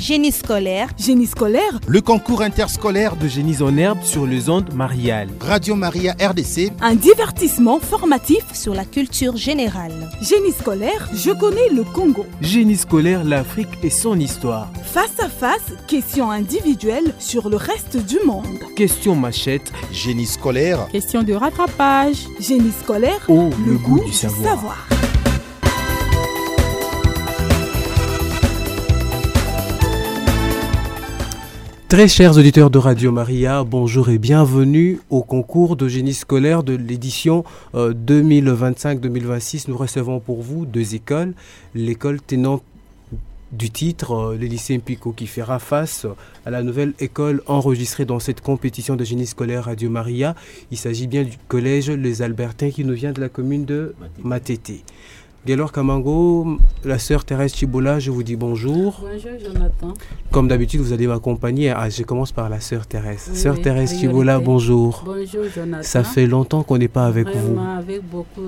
Génie scolaire. Génie scolaire. Le concours interscolaire de Génies en herbe sur les ondes Marial. Radio Maria RDC. Un divertissement formatif sur la culture générale. Génie scolaire, je connais le Congo. Génie scolaire, l'Afrique et son histoire. Face à face, questions individuelles sur le reste du monde. Questions machette. Génie scolaire. Question de rattrapage. Génie scolaire. Oh, le goût du savoir. Très chers auditeurs de Radio Maria, bonjour et bienvenue au concours de génie scolaire de l'édition 2025-2026. Nous recevons pour vous deux écoles. L'école tenant du titre, le lycée Mpico, qui fera face à la nouvelle école enregistrée dans cette compétition de génie scolaire Radio Maria. Il s'agit bien du collège Les Albertins qui nous vient de la commune de Matete. Gaylor Kamango, la sœur Thérèse Chibola, je vous dis bonjour. Bonjour Jonathan. Comme d'habitude, vous allez m'accompagner. Je commence par la sœur Thérèse. Oui, sœur Thérèse Chibola, bonjour. Bonjour Jonathan. Ça fait longtemps qu'on n'est pas avec vous. Avec beaucoup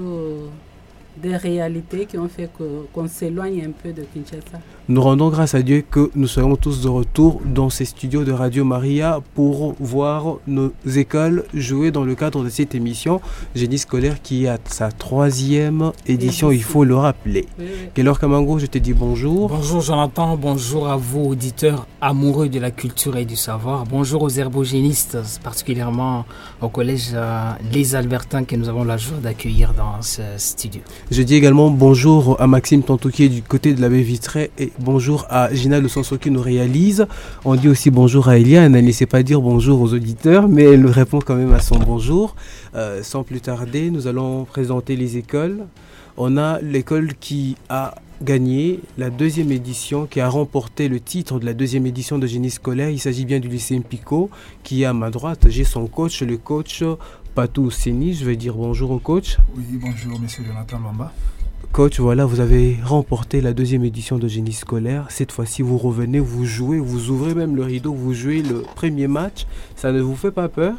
de réalités qui ont fait qu'on s'éloigne un peu de Kinshasa. Nous rendons grâce à Dieu que nous serons tous de retour dans ces studios de Radio Maria pour voir nos écoles jouer dans le cadre de cette émission Génie scolaire qui est à sa 3e édition, il faut le rappeler. Oui. Gaylor Kamango, je te dis bonjour. Bonjour Jonathan, bonjour à vous auditeurs amoureux de la culture et du savoir. Bonjour aux herbogénistes, particulièrement au collège Les Albertins que nous avons la joie d'accueillir dans ce studio. Je dis également bonjour à Maxime Tantouquier du côté de la baie Vitrée et bonjour à Gina Le Sanso qui nous réalise. On dit aussi bonjour à Eliane. Elle ne sait pas dire bonjour aux auditeurs, mais elle répond quand même à son bonjour. Sans plus tarder, nous allons présenter les écoles. On a l'école qui a gagné la 2e édition, qui a remporté le titre de la 2e édition de génie scolaire. Il s'agit bien du lycée Mpico, qui est à ma droite. J'ai son coach, le coach Patou Seni. Je vais dire bonjour au coach. Oui, bonjour monsieur Jonathan Lamba. Coach, voilà, vous avez remporté la 2e édition de génie scolaire. Cette fois-ci, vous revenez, vous jouez, vous ouvrez même le rideau, vous jouez le premier match. Ça ne vous fait pas peur?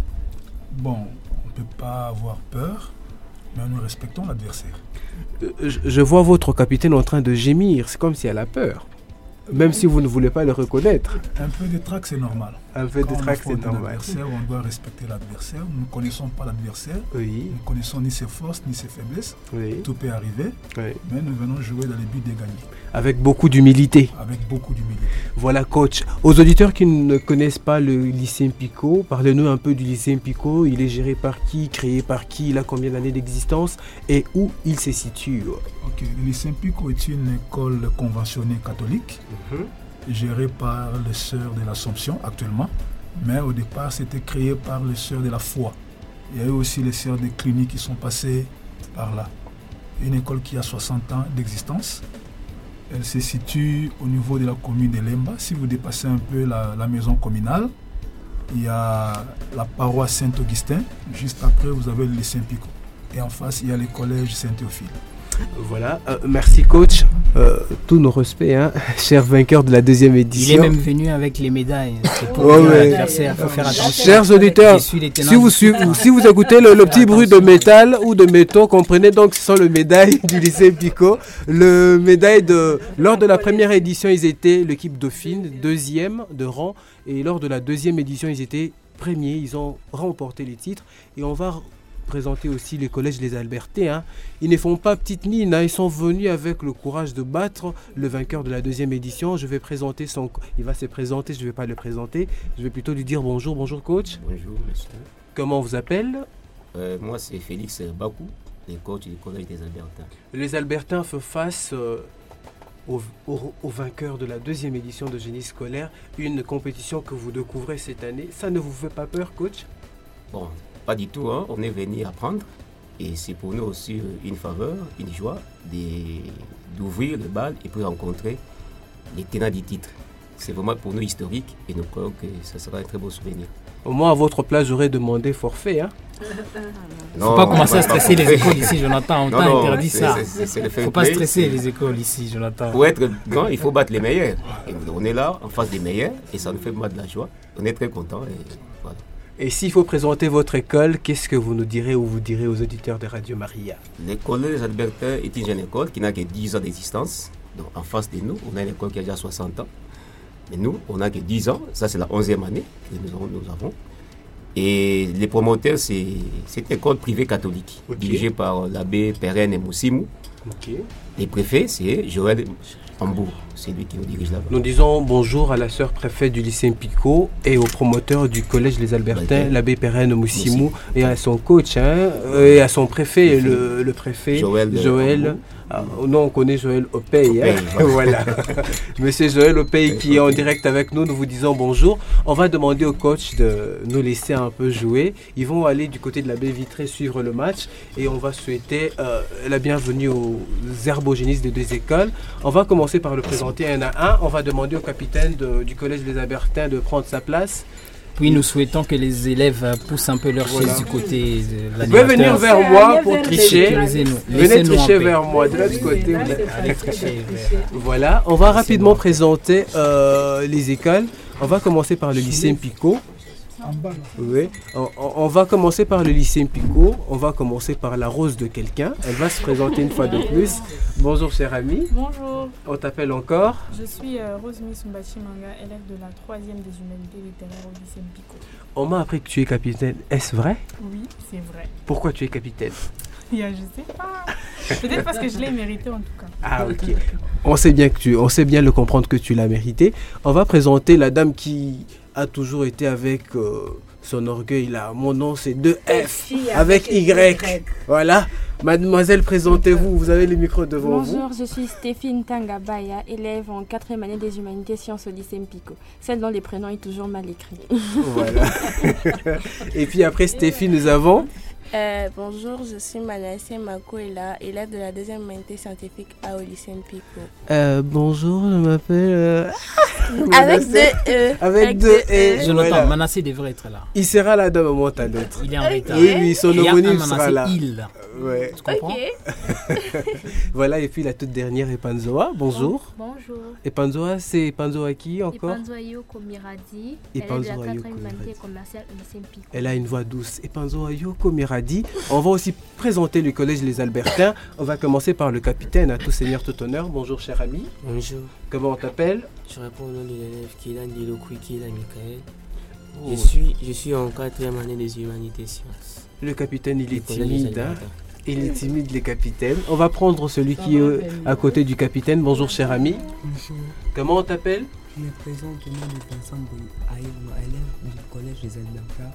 Bon, on ne peut pas avoir peur, mais nous respectons l'adversaire. Je vois votre capitaine en train de gémir, c'est comme si elle a peur. Même si vous ne voulez pas le reconnaître. Un peu de trac, c'est normal. Un peu de trac, c'est normal. On doit respecter l'adversaire. Nous ne connaissons pas l'adversaire. Oui. Nous ne connaissons ni ses forces, ni ses faiblesses. Oui. Tout peut arriver. Oui. Mais nous venons jouer dans le but de gagner. Avec beaucoup d'humilité. Avec beaucoup d'humilité. Voilà, coach. Aux auditeurs qui ne connaissent pas le lycée Mpico, parlez-nous un peu du lycée Mpico. Il est géré par qui, créé par qui, il a combien d'années d'existence et où il se situe? Ok, le lycée Mpico est une école conventionnée catholique. Géré par les sœurs de l'Assomption actuellement, mais au départ c'était créé par les sœurs de la foi. Il y a eu aussi les sœurs des cliniques qui sont passées par là. Une école qui a 60 ans d'existence. Elle se situe au niveau de la commune de Lemba. Si vous dépassez un peu la maison communale, il y a la paroisse Saint-Augustin. Juste après, vous avez le lycée Mpico. Et en face, il y a le collège Saint-Théophile. Voilà, merci coach, tous nos respects, hein, cher vainqueur de la 2e édition. Il est même venu avec les médailles, c'est pour l'adversaire, il faut faire attention. Chers auditeurs, si vous écoutez le petit bruit de métal ou de métaux, comprenez donc que ce sont les médailles du lycée Mpico. Le médaille lors de la 1re édition, ils étaient l'équipe dauphine, 2e de rang, et lors de la 2e édition, ils étaient premiers, ils ont remporté les titres, et on va présenter aussi les collèges Les Albertins. Hein. Ils ne font pas petite mine, hein. Ils sont venus avec le courage de battre le vainqueur de la 2e édition. Je vais présenter il va se présenter, je ne vais pas le présenter. Je vais plutôt lui dire bonjour. Bonjour coach. Bonjour monsieur. Comment on vous appelle? Moi c'est Félix Bakou, le coach du collège des Albertins. Les Albertins font face au vainqueur de la 2e édition de génie scolaire, une compétition que vous découvrez cette année. Ça ne vous fait pas peur coach? Bon, pas du tout, hein. On est venu apprendre et c'est pour nous aussi une faveur, une joie d'ouvrir le bal et puis rencontrer les tenants du titre. C'est vraiment pour nous historique et nous croyons que ça sera un très beau souvenir. Au moins à votre place, j'aurais demandé forfait. Hein. Il ne faut pas commencer à stresser les écoles ici, Jonathan. On t'a interdit ça. Il ne faut pas stresser les écoles ici, Jonathan. Pour être grand, il faut battre les meilleurs. Et on est là en face des meilleurs et ça nous fait de la joie. On est très contents. Voilà. Et s'il faut présenter votre école, qu'est-ce que vous nous direz ou vous direz aux auditeurs de Radio Maria? L'école des Albertins est une jeune école qui n'a que 10 ans d'existence. Donc en face de nous, on a une école qui a déjà 60 ans. Mais nous, on n'a que 10 ans. Ça, c'est la 11e année que nous avons. Et les promoteurs, c'est cette école privée catholique, dirigée par l'abbé Perrin et Mousimou. Les préfets, c'est Joël Ambour, c'est lui qui nous dirige là-bas. Nous disons bonjour à la sœur préfète du lycée Mpico et au promoteur du collège Les Albertins, l'abbé Perrin Mousimou, et à son coach, et à son préfet, le préfet Joël. Nous, on connaît Joël Opey. Voilà. Monsieur Joël Opey qui est en direct avec nous, nous vous disons bonjour. On va demander au coach de nous laisser un peu jouer. Ils vont aller du côté de la baie vitrée suivre le match et on va souhaiter la bienvenue aux herbogénistes des deux écoles. On va commencer par le présenter un à un. On va demander au capitaine du collège Les Albertins de prendre sa place. Puis nous souhaitons que les élèves poussent un peu leur chaise du côté de l'animateur. Vous pouvez venir vers moi pour tricher. Venez tricher vers moi de l'autre côté. Allez tricher. Voilà, on va rapidement présenter les écoles. On va commencer par le lycée Mpico. Oui. On va commencer par le lycée Mpico. On va commencer par la rose de quelqu'un. Elle va se présenter une fois de plus. Bonjour cher ami. Bonjour. On t'appelle encore. Je suis Rosemi Sumbachi Manga, élève de la 3e des humanités littéraires au lycée Mpico. On m'a appris que tu es capitaine. Est-ce vrai? Oui, c'est vrai. Pourquoi tu es capitaine? Je sais pas. Peut-être parce que je l'ai mérité en tout cas. Ah ok. On sait bien le comprendre que tu l'as mérité. On va présenter la dame qui a toujours été avec son orgueil là. Mon nom c'est 2F avec Y. Voilà. Mademoiselle, présentez-vous. Vous avez le micro devant vous. Bonjour, je suis Stéphine Tangabaya, élève en 4e année des humanités sciences au lycée Mpico. Celle dont les prénoms est toujours mal écrit. Voilà. Et puis après Stéphine, nous avons... Bonjour, je suis Manassé Makoela, élève de la 2e humanité scientifique au lycée Mpico. Bonjour, je m'appelle... Avec 2 E. Avec 2 E. Je l'entends, Manassé devrait être là. Il sera là d'un moment à l'autre. Il est en retard. Oui, son homonyme sera là. Il. Ouais. Tu comprends? Voilà, et puis la toute dernière, Epanzoa. Bonjour. Bonjour. Epanzoa, c'est Epanzoa qui encore? Epanzoa Yoko Miradi. Elle est de la 4e humanité commerciale au lycée Mpico. Elle a une voix douce. Epanzoa Yoko Miradi. On va aussi présenter le collège Les Albertins. On va commencer par le capitaine, à tout seigneur, tout honneur. Bonjour, cher ami. Bonjour. Comment on t'appelle? Je réponds au nom de l'élève Kélan Dilokoui Kélan Mikael. Oh. Je suis en 4e année des humanités sciences. Le capitaine, il est timide. Il est timide, les capitaines. On va prendre celui qui est à côté du capitaine. Bonjour, cher ami. Bonjour. Comment on t'appelle? Je me présente au nom de Vincent Aïma, élève du collège des Albertins,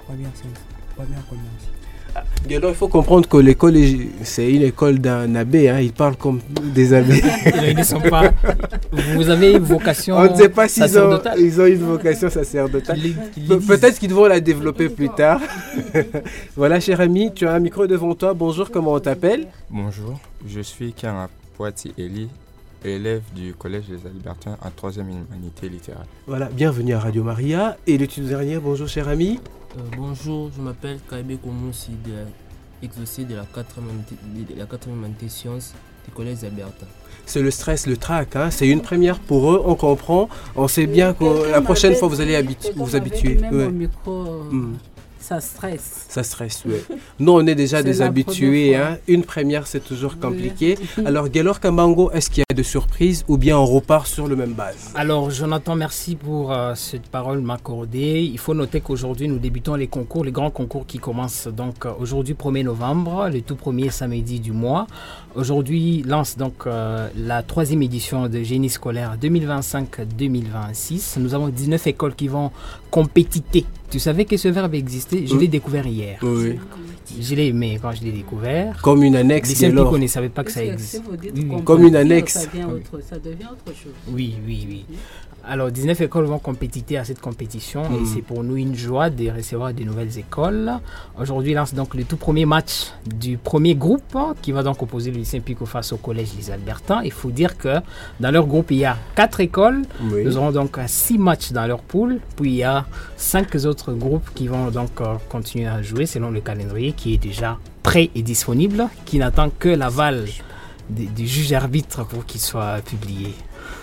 première commerce. Alors, il faut comprendre que l'école, c'est une école d'un abbé. Hein. Ils parlent comme des abbés. Ils ne sont pas... Vous avez une vocation on ne sait pas s'ils sacerdotale. Ils ont une vocation sacerdotale. Peut-être qu'ils vont la développer plus tard. Voilà, cher ami, tu as un micro devant toi. Bonjour, comment on t'appelle? Bonjour, je suis Karapouati Eli, élève du collège des Albertins en 3e humanité littéraire. Voilà, bienvenue à Radio Maria. Et le dernier, bonjour, cher ami. Bonjour, je m'appelle Kaibé Komoussi, exaucé de la 4e humanité sciences du collège des Albertins. C'est le stress, le trac, hein. C'est une première pour eux, on comprend. On sait bien que la prochaine fois, vous allez vous habituer. Même au micro, ça stresse. Ça stresse, oui. Nous, on est déjà des habitués. Hein. Une première, c'est toujours compliqué. Oui. Alors, Gaylor Kambango, est-ce qu'il y a des surprises ou bien on repart sur le même base? Alors, Jonathan, merci pour cette parole m'accordée. Il faut noter qu'aujourd'hui, nous débutons les concours, les grands concours qui commencent donc aujourd'hui, 1er novembre, le tout premier samedi du mois. Aujourd'hui, lance donc la 3e édition de génie scolaire 2025-2026. Nous avons 19 écoles qui vont compétiter. Tu savais que ce verbe existait? Je l'ai découvert hier. Oui. Je l'ai aimé quand je l'ai découvert. Comme une annexe. Les Saint-Pico ne savaient pas que ça existe. Comme une annexe. Ça devient autre chose. Oui. Alors, 19 écoles vont compétiter à cette compétition et c'est pour nous une joie de recevoir de nouvelles écoles. Aujourd'hui, lance donc le tout premier match du premier groupe qui va donc opposer le lycée Mpico face au collège Les Albertins. Il faut dire que dans leur groupe, il y a 4 écoles. Oui. Nous aurons donc 6 matchs dans leur poule. Puis il y a 5 autres groupes qui vont donc continuer à jouer selon le calendrier qui est déjà prêt et disponible, qui n'attend que l'aval du juge arbitre pour qu'il soit publié.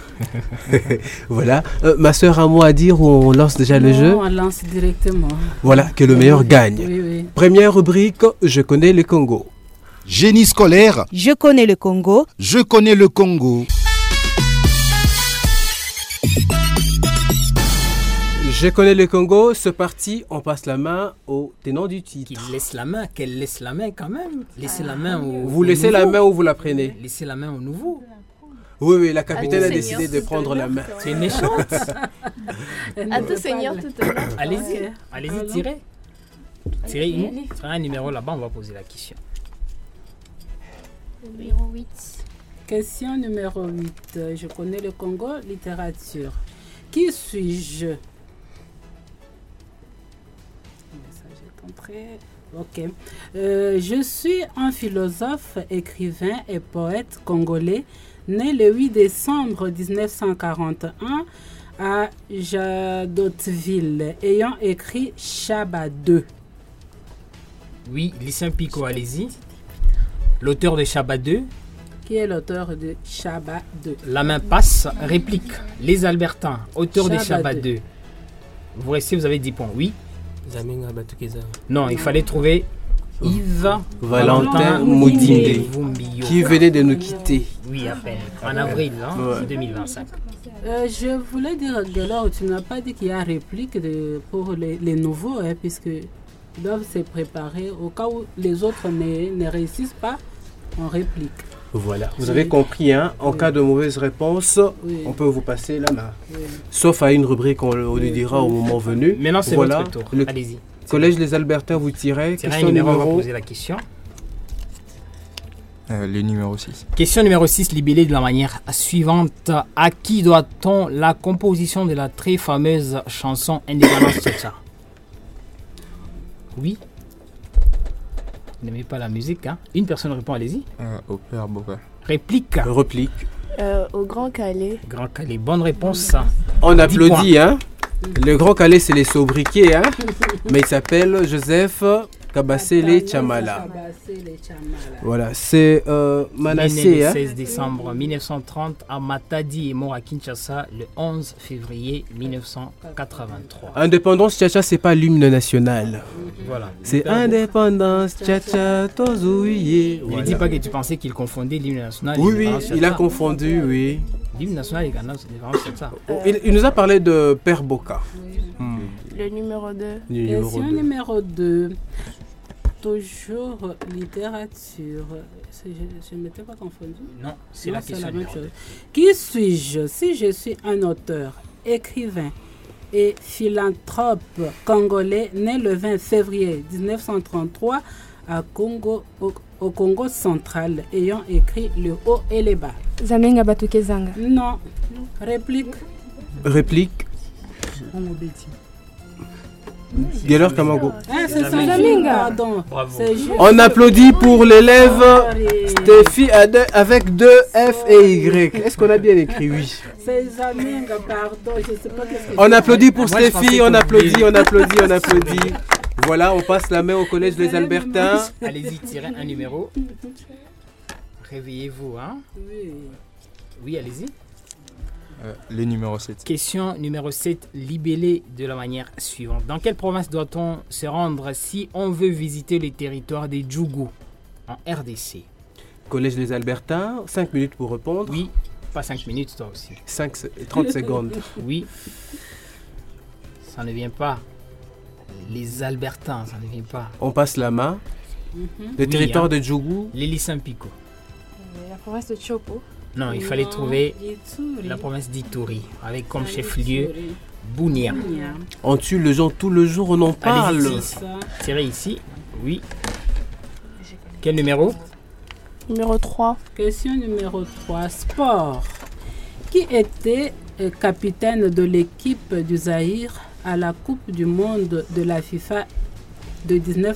Voilà. Ma soeur, un mot à dire ou on lance déjà le jeu? On lance directement. Voilà, que le meilleur gagne. Oui. Première rubrique, je connais le Congo. Génie scolaire. Je connais le Congo. Je connais le Congo. Je connais le Congo, c'est parti, on passe la main au tenant du titre. Qu'il laisse la main, qu'elle laisse la main quand même. Laissez la main au Vous laissez la main ou vous la prenez? Laissez la main au nouveau. Oui, la capitaine a décidé de prendre la main. C'est une méchante. À tout seigneur, tout honneur. Allez-y, tirez. Tirez un numéro là-bas, on va poser la question. Numéro 8. Question numéro 8. Je connais le Congo, littérature. Qui suis-je? Message est entré. Ok. Je suis un philosophe, écrivain et poète congolais, né le 8 décembre 1941 à Jadotville, ayant écrit Chaba 2. Oui, Lycée Pico, allez-y. L'auteur de Chaba 2. Qui est l'auteur de Chaba 2? La main passe. Réplique. Les Albertains, auteur de Chaba 2. Vous restez, vous avez 10 points. Oui. Non, il fallait trouver Yves Valentin Moudindé, qui venait de nous quitter. Oui, à peine. En avril 2025. Je voulais dire, Gelor, tu n'as pas dit qu'il y a réplique pour les nouveaux, puisqu'ils doivent se préparer au cas où les autres ne réussissent pas en réplique. Voilà, vous avez compris, en cas de mauvaise réponse, on peut vous passer la main. Sauf à une rubrique, on lui dira au moment venu. Maintenant, c'est votre tour. Allez-y. Collège Les Albertains, vous tirez. Question numéro, on va poser la question. Le numéro 6. Question numéro 6, libellée de la manière suivante. À qui doit-on la composition de la très fameuse chanson Indépendance Tcha-Tcha? Oui. Vous n'aimez pas la musique, Une personne répond, allez-y. Au Père Boca. Réplique. Au Grand Calais. Grand Calais, bonne réponse. On applaudit, Le Grand Calais, c'est les sobriquets, mais il s'appelle Joseph Kabasele Chamala. Voilà, c'est Manassé. Le 16 décembre 1930 à Matadi et mort à Kinshasa le 11 février 1983. Indépendance Tcha-Tcha, c'est pas l'hymne national. Voilà. C'est Indépendance Tcha-Tcha, Tozouye. Ne dis pas que tu pensais qu'il confondait l'hymne national. Oui, il a confondu, oui. L'hymne national et ça. Il nous a parlé de Père Boca. Le numéro 2. Question numéro 2. Toujours littérature. Je ne m'étais pas confondu? Non, c'est la question. La même chose. Qui suis-je? Si je suis un auteur, écrivain et philanthrope congolais né le 20 février 1933 à Congo, au Congo central, ayant écrit Le Haut et les Bas. Zamenga Batukezanga. Non. Réplique. Gelor Kamago. C'est Zamenga. On applaudit pour l'élève Stéphie avec 2 F et Y. Est-ce qu'on a bien écrit? Oui. C'est Zamenga, pardon. Je sais pas qu'est-ce que on applaudit pour Stéphie, on applaudit. Voilà, on passe la main au collège Les Albertains. Allez-y, tirez un numéro. Réveillez-vous, Oui, allez-y. Le numéro 7. Question numéro 7, libellée de la manière suivante. Dans quelle province doit-on se rendre si on veut visiter les territoires des Djougou en RDC? Collège Les Albertains, 5 minutes pour répondre. Oui, pas 5 minutes, toi aussi. 30 secondes. Oui. Ça ne vient pas. Les Albertains, ça ne vient pas. On passe la main. Le territoire de Djougou. L'Élie Saint-Pico. La province de Chopo. Non, il fallait trouver la province d'Ituri, avec comme chef-lieu Bounia. On tue les gens tout le jour, on en parle. Tirez ici, oui. Quel numéro? Numéro 3. Question numéro 3, sport. Qui était capitaine de l'équipe du Zaïre à la Coupe du Monde de la FIFA de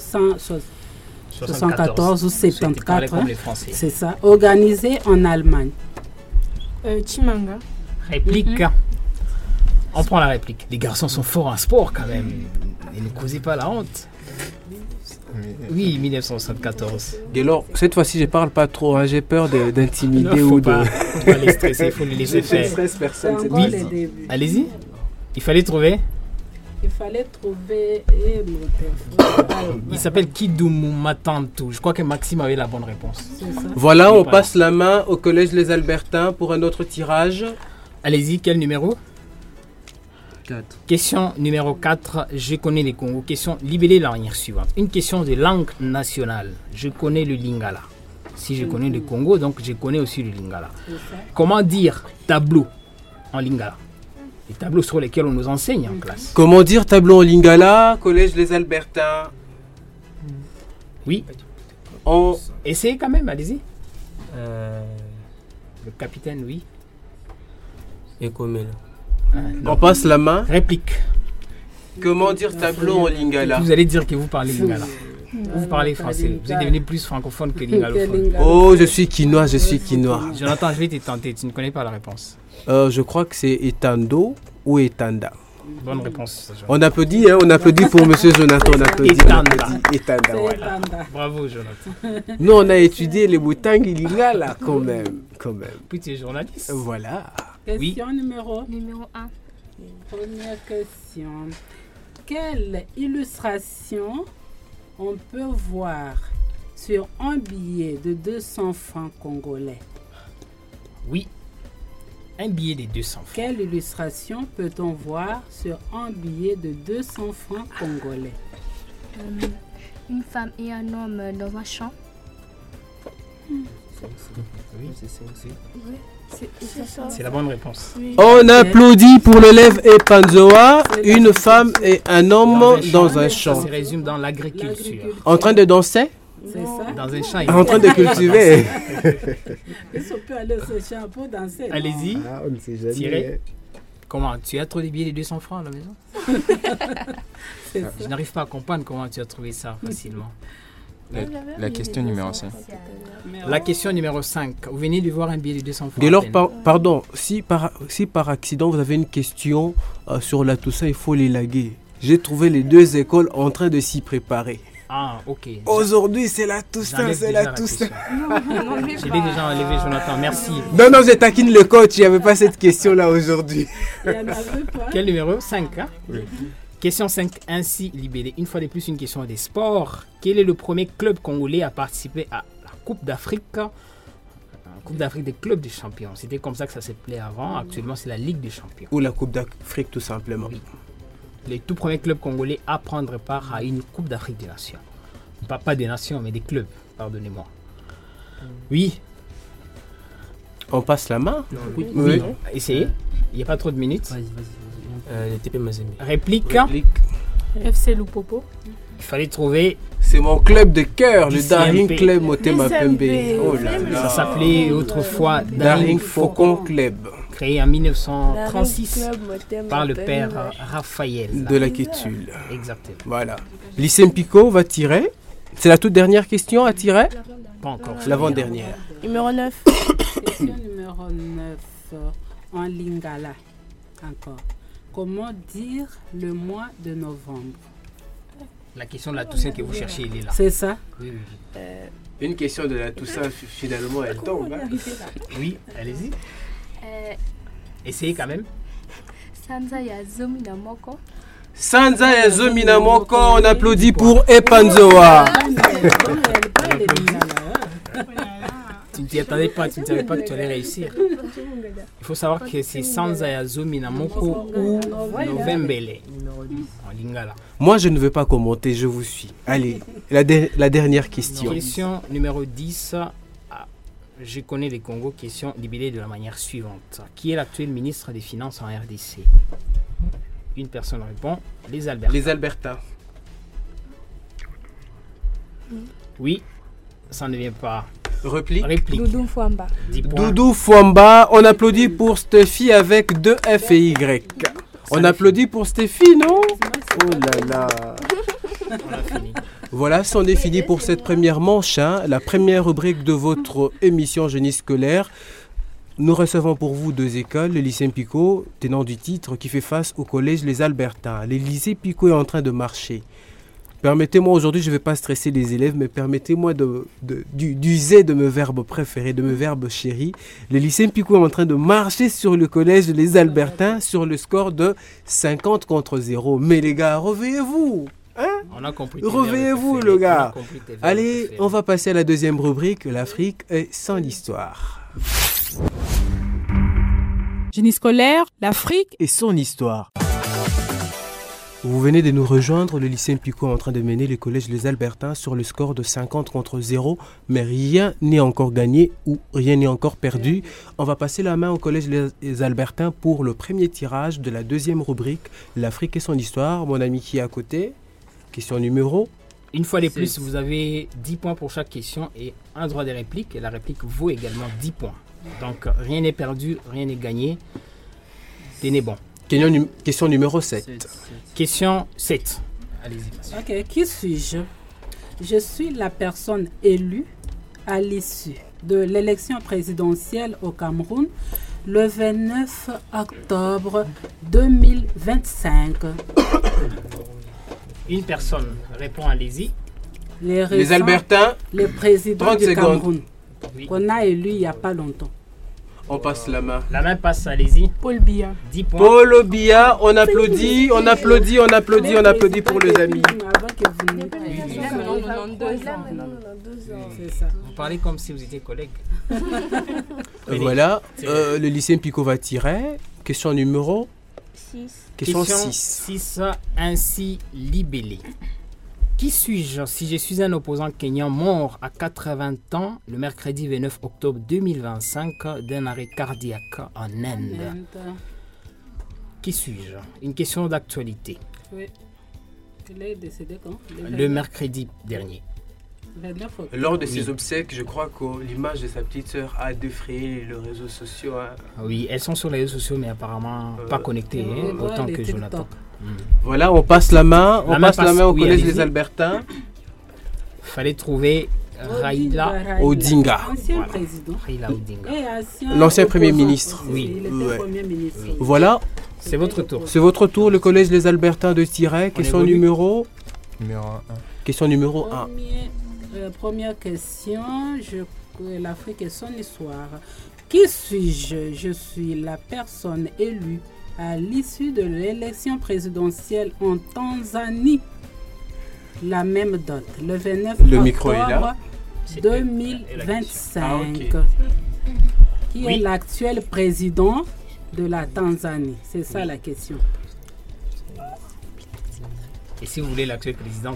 1974 ou 74, c'est ça, organisé en Allemagne? Chimanga. Réplique. On prend la réplique. Les garçons sont forts en sport quand même. Et ne causez pas la honte. Oui, 1974. Gelor, cette fois-ci, je parle pas trop. J'ai peur d'intimider ou de. Faut pas les stresser, il faut les laisser faire. Je stresse personne. Oui. Allez-y. Il fallait trouver. Il s'appelle Kidumu Matantou. Je crois que Maxime avait la bonne réponse. Voilà, on passe la main au collège Les Albertains pour un autre tirage. Allez-y, quel numéro? 4. Question numéro 4. Je connais les Congos. Question libellée de la manière suivante. Une question de langue nationale. Je connais le lingala. Si je connais le Congo, donc je connais aussi le lingala. Comment dire tableau en lingala? Les tableaux sur lesquels on nous enseigne en classe. Comment dire tableau en lingala, collège Les Albertins? Oui. Essayez quand même, allez-y. Le capitaine, oui. Et comme on passe la main. Réplique. Comment dire tableau en lingala? Vous allez dire que vous parlez lingala. Vous parlez français. Vous êtes devenu plus francophone que lingalophone. Oh, je suis quinois, Jonathan, je vais te tenter. Tu ne connais pas la réponse. Je crois que c'est Etando ou Etanda. Bonne réponse. On applaudit, hein, on applaudit pour Monsieur Jonathan. On applaudit. Etanda. Voilà. Bravo, Jonathan. Nous, on a étudié les Boutang lingala quand même. Puis tu es journaliste. Voilà. Question numéro 1. Première question. Quelle illustration on peut voir sur un billet de 200 francs congolais? Oui, un billet de 200 francs. Quelle illustration peut-on voir sur un billet de 200 francs congolais? Une femme et un homme dans un champ. Oui, c'est ça. C'est la bonne réponse. Oui. On applaudit pour l'élève Epanzoa, une femme et un homme dans un champ. Ça se résume dans l'agriculture. En train de danser? C'est ça. Dans un champ. En train de cultiver. On peut aller au champ pour danser. Allez-y. On ne sait jamais. Tirez. Comment? Tu as trop des billets de 200 francs à la maison? Je n'arrive pas à comprendre comment tu as trouvé ça facilement. La question numéro 5. La question numéro 5. Vous venez de voir un billet de 200 francs. Dès lors, pardon, si par accident vous avez une question sur la Toussaint, il faut l'élaguer. J'ai trouvé les deux écoles en train de s'y préparer. Ah, ok. Aujourd'hui, c'est la Toussaint, c'est la Toussaint. Je l'ai déjà enlevé, Jonathan, merci. Non, je taquine le coach, il n'y avait pas cette question-là aujourd'hui. Quel numéro? 5, hein? Oui. Question 5, ainsi libellée. Une fois de plus, une question des sports. Quel est le premier club congolais à participer à la Coupe d'Afrique? Coupe d'Afrique des clubs des champions. C'était comme ça que ça s'appelait avant. Actuellement, c'est la Ligue des champions. Ou la Coupe d'Afrique, tout simplement. Oui. Les tout premiers clubs congolais à prendre part à une Coupe d'Afrique des Nations. Pas des nations, mais des clubs, pardonnez-moi. Oui. On passe la main? Oui. Essayez. Il n'y a pas trop de minutes. Vas-y. Le TP Mazembe. Réplique. FC Lupopo. Il fallait trouver. C'est mon club de cœur, le Daring Club Motema Pembe. Oh là là. Ça s'appelait autrefois Daring Faucon Club. Créé en 1936 par le père Raphaël. De la Quétule. Exactement. Voilà. Lycée Mpico va tirer. C'est la toute dernière question à tirer? Pas encore. L'avant-dernière. Numéro 9. Question numéro 9. En lingala. Encore. Comment dire le mois de novembre? La question de la Toussaint que vous cherchez, il est là. C'est ça? Oui. Une question de la Toussaint, finalement, elle tombe. Hein? Oui, allez-y. Essayez quand même. Sanza ya Zomi Namoko. Sanza ya Zomi Namoko, on applaudit pour Epanzoa. Tu ne t'y attendais pas, tu ne savais pas que tu allais réussir. Il faut savoir que c'est Sanza ya Zomi Namoko ou Novembele en lingala. Moi, je ne veux pas commenter, je vous suis. Allez, la dernière question. Question numéro 10. Je connais les Congos. Question libellée de la manière suivante. Qui est l'actuel ministre des Finances en RDC? Une personne répond. Les Albertins. Les Albertins. Oui, ça ne vient pas. Réplique. Doudou Fouamba. Doudou Fouamba. On applaudit pour Stéphie avec 2 F et Y. On applaudit pour Stéphie, non? Oh là là. On a fini. Voilà, c'en est fini pour cette première manche, hein, la première rubrique de votre émission Génie scolaire. Nous recevons pour vous 2 écoles, le lycée Mpico, tenant du titre, qui fait face au collège Les Albertins. Le lycée Mpico est en train de marcher. Permettez-moi, aujourd'hui, je ne vais pas stresser les élèves, mais permettez-moi d'user de mes verbes préférés, de mes verbes chéris. Le lycée Mpico est en train de marcher sur le collège Les Albertins sur le score de 50 contre 0. Mais les gars, réveillez-vous! Hein? On a compris. Réveillez-vous, le gars. Allez, on va passer à la deuxième rubrique, l'Afrique et son histoire. Génie scolaire, l'Afrique et son histoire. Vous venez de nous rejoindre, le lycée Mpico est en train de mener les collèges Les Albertins sur le score de 50 contre 0, mais rien n'est encore gagné ou rien n'est encore perdu. On va passer la main au collège Les Albertins pour le premier tirage de la deuxième rubrique, l'Afrique et son histoire. Mon ami qui est à côté, question numéro. Une fois de plus, vous avez 10 points pour chaque question et un droit de réplique, et la réplique vaut également 10 points. Donc rien n'est perdu, rien n'est gagné. Tenez bon. Question numéro 7. Question 7. Allez-y. Ok, qui suis-je? Je suis la personne élue à l'issue de l'élection présidentielle au Cameroun le 29 octobre 2025. Une personne répond, allez-y. Les Albertins, le président 30 du secondes. Cameroun, qu'on a élu il n'y a pas longtemps. On passe la main. La main passe, allez-y. Paul Biya. 10 points. Paul Biya, on applaudit pour les amis. Vous parlez comme si vous étiez collègues. Voilà, le lycée Mpico va tirer. Question numéro 6. Question 6. 6, ainsi libellé. Qui suis-je si je suis un opposant kényan mort à 80 ans le mercredi 29 octobre 2025 d'un arrêt cardiaque en Inde? Qui suis-je? Une question d'actualité. Oui. Il est décédé quand? Le mercredi dernier. Lors de ses obsèques, je crois que l'image de sa petite sœur a défrayé les réseaux sociaux. Hein. Oui, elles sont sur les réseaux sociaux, mais apparemment pas connectées autant que Jonathan. Voilà, on passe la main au collège des Albertins. Fallait trouver Raila Odinga. Ancien président. Raila Odinga. L'ancien premier ministre. Oui. Il était premier ministre. Voilà. C'est votre tour. C'est votre tour, le collège des Albertins de tirer. Question numéro 1. Question numéro 1. Première question, l'Afrique et son histoire. Qui suis-je? Je suis la personne élue à l'issue de l'élection présidentielle en Tanzanie. La même date, le 29 octobre 2025. Qui est l'actuel président de la Tanzanie? C'est ça la question. Et si vous voulez l'actuelle présidente,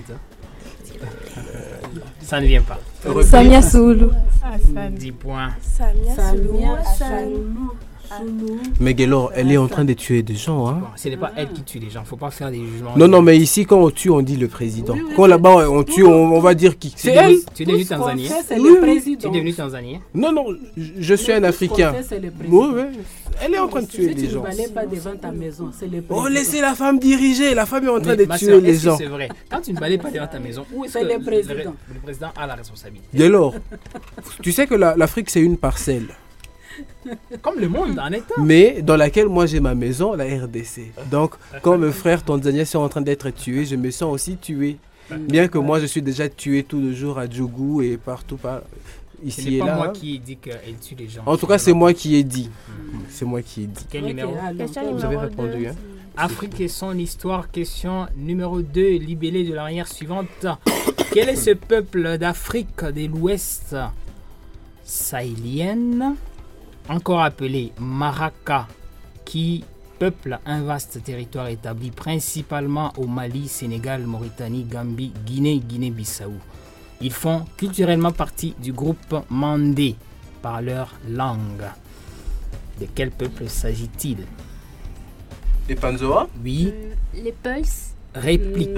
ça ne vient pas. Samia Suluhu. 10 points. Samia Suluhu. Mais Guélor, elle est en train de tuer des gens. Hein. Bon, ce n'est pas elle qui tue les gens, il ne faut pas faire des jugements. Non, mais ici, quand on tue, on dit le président. Quand là-bas, on tue, on va dire qui. C'est elle. Tu es devenu Tanzanien. C'est le président. Tu es devenu Tanzanien. Non, je suis un Africain. Oui. Elle est en train de tuer les gens. Tu ne balais pas devant ta maison, c'est le président. Oh, laissez la femme diriger. La femme est en train de tuer les gens. C'est vrai. Quand tu ne balais pas devant ta maison, où est-ce que le président a la responsabilité? Guélor, tu sais que l'Afrique, c'est une parcelle. Comme le monde en état. Mais dans laquelle moi j'ai ma maison, la RDC. Donc, quand mes frères tanzaniens sont en train d'être tués, je me sens aussi tué. Bien que moi je suis déjà tué tous les jours à Djougou et partout ici Ce n'est et pas là. moi qui ai dit qu'elle tue les gens. En tout cas, c'est moi qui ai dit. C'est moi qui ai dit. Quel numéro? Vous avez répondu. Hein? Afrique et son histoire, question numéro 2, libellé de l'arrière suivante. Quel est ce peuple d'Afrique de l'Ouest sahélienne, encore appelé Maraka, qui peuple un vaste territoire établi principalement au Mali, Sénégal, Mauritanie, Gambie, Guinée, Guinée-Bissau. Ils font culturellement partie du groupe Mandé par leur langue. De quel peuple s'agit-il? Les Panzoa? Oui. Les Pulse. Réplique.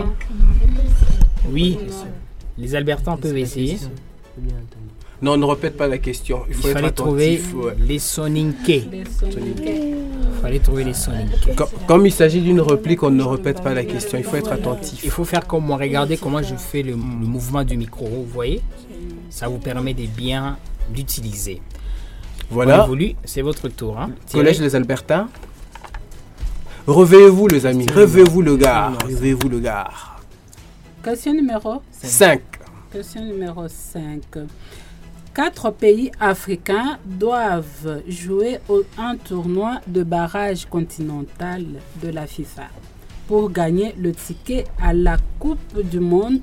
Oui. Les Albertins peuvent essayer. Non, ne répète pas la question. Il fallait trouver les Soninké. Il fallait trouver les Soninké. Comme il s'agit d'une réplique, on ne répète pas la question. Il faut être attentif. Il faut faire comme moi. Regardez comment je fais le mouvement du micro. Vous voyez? Ça vous permet de bien l'utiliser. Voilà. C'est votre tour. Hein. Collège Les Albertins. Réveillez-vous les amis. Réveillez-vous le gars. Réveillez-vous le gars. Question numéro 5. Question numéro 5. 4 pays africains doivent jouer un tournoi de barrage continental de la FIFA pour gagner le ticket à la Coupe du Monde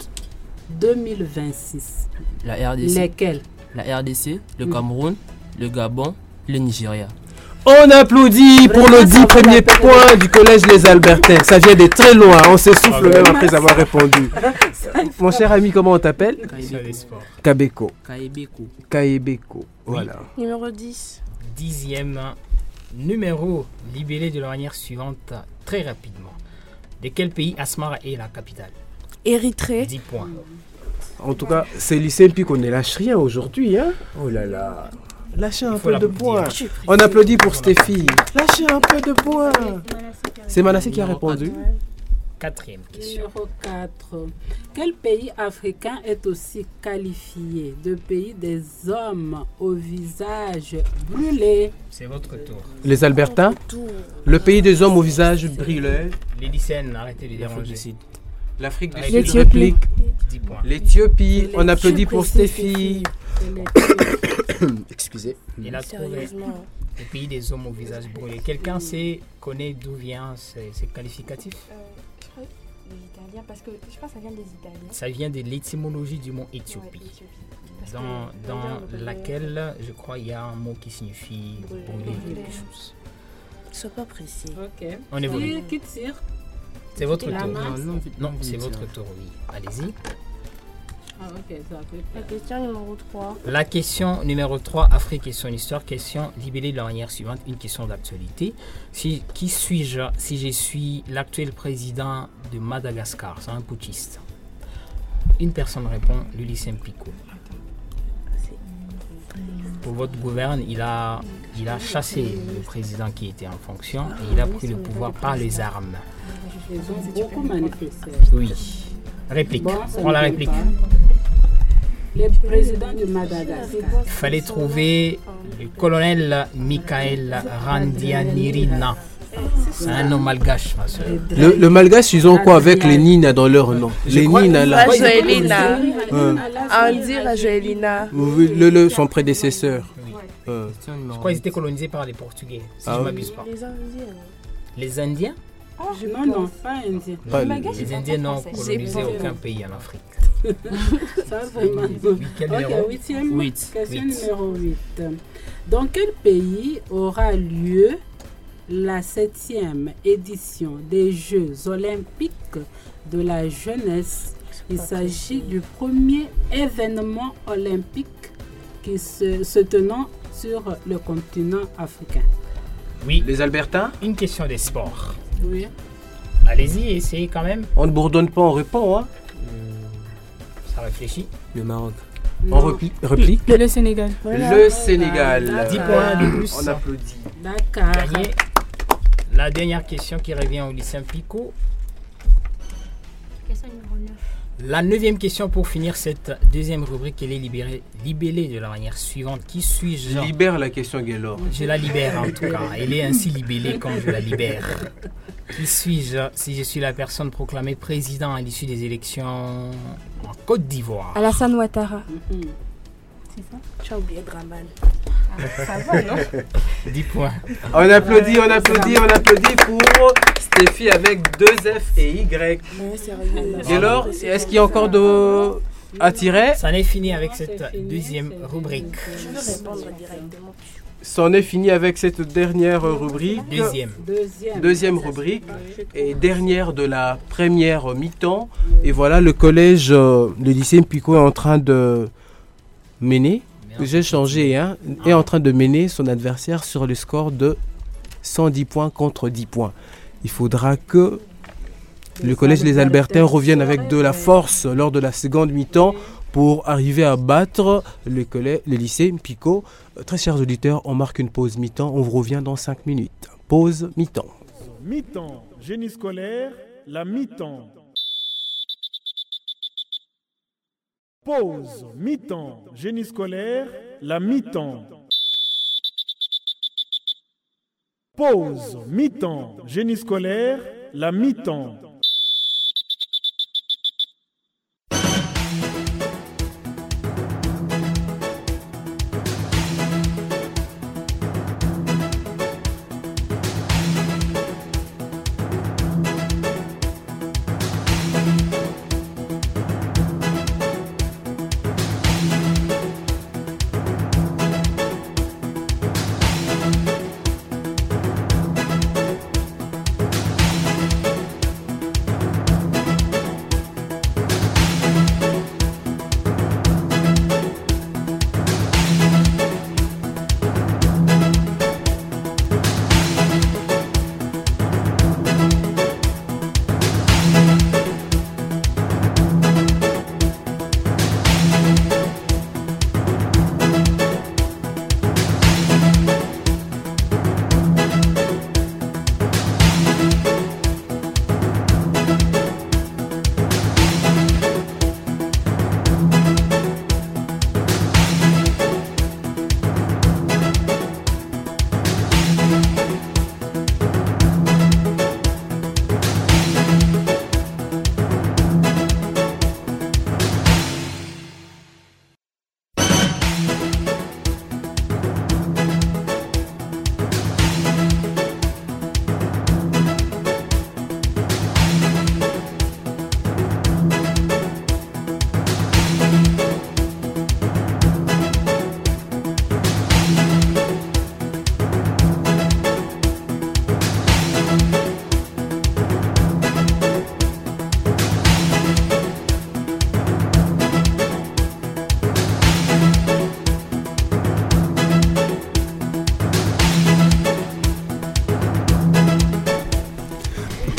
2026. La RDC. Lesquels? La RDC, le Cameroun, le Gabon, le Nigeria. On applaudit pour le 10 premiers points du collège Les Albertains. Ça vient de très loin, on s'essouffle même après avoir répondu. Mon cher ami, comment on t'appelle? Kabeko. Kaebeko. Voilà. Numéro 10. 10e numéro, libellé de la manière suivante, très rapidement. De quel pays Asmara est la capitale? Érythrée. 10 points. En tout cas, c'est lycée MP qu'on ne lâche rien aujourd'hui. Hein? Oh là là. Lâchez un peu de points. On applaudit pour Stéphie. Lâchez un peu de points. C'est Manassé qui a répondu. 4e question. Numéro 4. Quel pays africain est aussi qualifié de pays des hommes au visage brûlé? C'est votre tour. Les Albertains. Le pays des hommes au visage brûlé. Les lycéennes, arrêtez de déranger. L'Afrique du Sud réplique. L'Éthiopie. On applaudit pour Stéphie. Excusez. Il a trouvé le pays des hommes au visage brûlé. Quelqu'un connaît d'où vient ces qualificatifs? Je crois les Italiens, parce que je pense que ça vient des Italiens. Ça vient de l'étymologie du mot Éthiopie. Dans laquelle, je crois, il y a un mot qui signifie brûler quelque chose. Sois pas précis. Ok. On évolue. Qui tire? C'est votre tour. Non, c'est votre tour, oui. Allez-y. Ah, ok, ça fait La question numéro 3. La question numéro 3, Afrique et son histoire. Question libellée de la manière suivante, une question d'actualité. Qui suis-je si je suis l'actuel président de Madagascar? C'est un putschiste. Une personne répond, l'Ulysse Mpico. Pour votre gouverne, il a chassé le président qui était en fonction et il a pris le pouvoir par les armes. Ils ont beaucoup manifesté. Oui. Réplique. Prends la réplique. Le président de Madagascar. Il fallait trouver le colonel Michael Randianirina. C'est un nom malgache, ma soeur. Le malgache, ils ont quoi avec les Nina dans leur nom? Les Nina là. Rajoelina. Andy Rajoelina. Son prédécesseur. Je crois qu'ils étaient colonisés par les Portugais, si je ne m'abuse pas. Les Indiens? Non, pas Indiens. Les Indiens n'ont colonisé aucun pays en Afrique. Ça, vraiment. Ok, 8e question numéro 8. Dans quel pays aura lieu la 7e édition des Jeux olympiques de la jeunesse? Il s'agit du premier événement olympique qui se tenant sur le continent africain. Oui. Les Albertains? Une question des sports. Oui. Allez-y, essayez quand même. On ne bourdonne pas, on répond. Hein? Ça réfléchit. Le Maroc. On réplique. Le Sénégal. Voilà. Le Sénégal. 10 points de plus. On applaudit. D'accord. Gagné. La dernière question qui revient au lycée Pico. Question numéro 9. La 9e question pour finir cette deuxième rubrique, elle est libellée de la manière suivante. Qui suis-je? Libère la question, Gaylor. Je la libère en tout cas. Elle est ainsi libellée comme je la libère. Qui suis-je si je suis la personne proclamée président à l'issue des élections en Côte d'Ivoire? Alassane Ouattara. C'est ça? Tu as oublié Draman. Ça va, non? 10 points. On applaudit pour Stéphie avec 2 F et Y. Et alors, est-ce qu'il y a encore de à tirer? Ça en est fini avec cette deuxième rubrique. Je veux répondre directement. C'en est fini avec cette dernière rubrique. Deuxième rubrique et dernière de la première mi-temps. Et voilà, le collège, le lycée Mpico est en train de mener. J'ai changé, est en train de mener son adversaire sur le score de 110 points contre 10 points. Il faudra que le collège Les Albertains revienne avec de la force lors de la seconde mi-temps pour arriver à battre le lycée Mpico. Très chers auditeurs, on marque une pause mi-temps. On vous revient dans 5 minutes. Pause mi-temps. Mi-temps, génie scolaire, la mi-temps. Pause, mi-temps, génie scolaire, la mi-temps. Pause, mi-temps, génie scolaire, la mi-temps.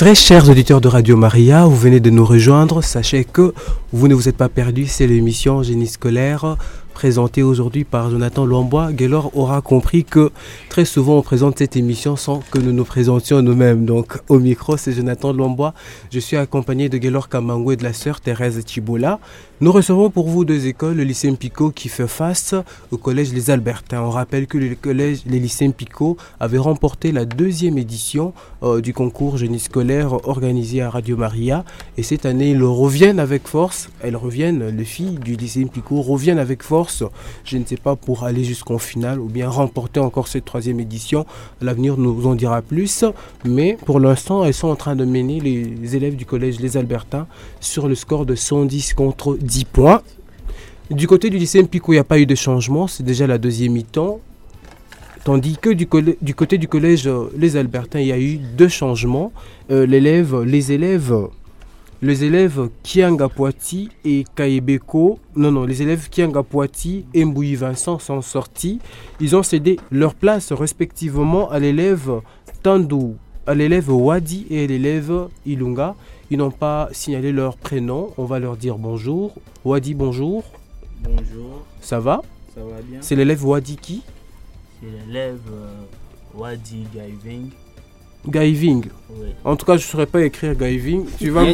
Très chers auditeurs de Radio Maria, vous venez de nous rejoindre. Sachez que vous ne vous êtes pas perdus, c'est l'émission Génie scolaire présentée aujourd'hui par Jonathan Lombois. Gaylor aura compris que très souvent on présente cette émission sans que nous nous présentions nous-mêmes. Donc au micro, c'est Jonathan Lombois. Je suis accompagné de Gaylor Kamango et de la sœur Thérèse Chibola. Nous recevons pour vous deux écoles, le lycée Mpiko qui fait face au collège Les Albertins. On rappelle que les lycées Mpiko avaient remporté la 2e édition du concours Génie scolaire organisé à Radio Maria. Et cette année, ils reviennent avec force. Elles reviennent, les filles du lycée Mpiko reviennent avec force. Je ne sais pas pour aller jusqu'en finale ou bien remporter encore cette 3e édition. L'avenir nous en dira plus. Mais pour l'instant, elles sont en train de mener les élèves du collège Les Albertins sur le score de 110 contre 10 points. Du côté du lycée Mpiko, il n'y a pas eu de changement. C'est déjà la 2e mi-temps. Tandis que du côté du collège Les Albertins, il y a eu 2 changements. Les élèves Kianga Poiti et Kaebeko, les élèves Kianga Poiti et Mbouyi Vincent sont sortis. Ils ont cédé leur place respectivement à l'élève Tandou, à l'élève Wadi et à l'élève Ilunga. Ils n'ont pas signalé leur prénom. On va leur dire bonjour. Wadi, bonjour. Bonjour. Ça va? Ça va bien. C'est l'élève Wadi qui? C'est l'élève Wadi Gaiving. Gaiving. Oui. En tout cas, je ne saurais pas écrire Gaiving. Tu vas me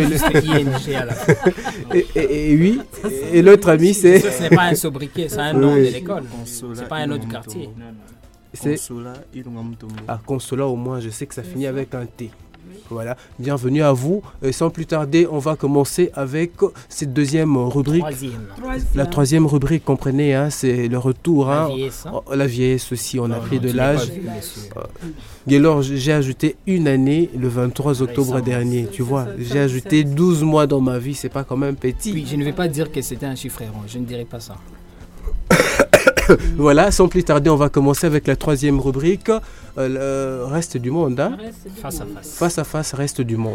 et oui. Et l'autre ami, c'est. Ce n'est pas un sobriquet, c'est un nom de l'école. C'est pas un nom du quartier. Consola Ilungamtombo. Ah, Consola, au moins, je sais que ça finit avec un T. Voilà, bienvenue à vous. Et sans plus tarder, on va commencer avec cette 2e rubrique. La 3e rubrique, comprenez, c'est le retour. La vieillesse aussi, on a pris de l'âge. Gaylor, j'ai ajouté une année le 23 octobre dernier. Tu vois, j'ai ajouté 12 mois dans ma vie, c'est pas quand même petit. Oui, je ne vais pas dire que c'était un chiffre rond, je ne dirais pas ça. Voilà, sans plus tarder, on va commencer avec la 3e rubrique, reste du monde. Face à face. Face à face, reste du monde.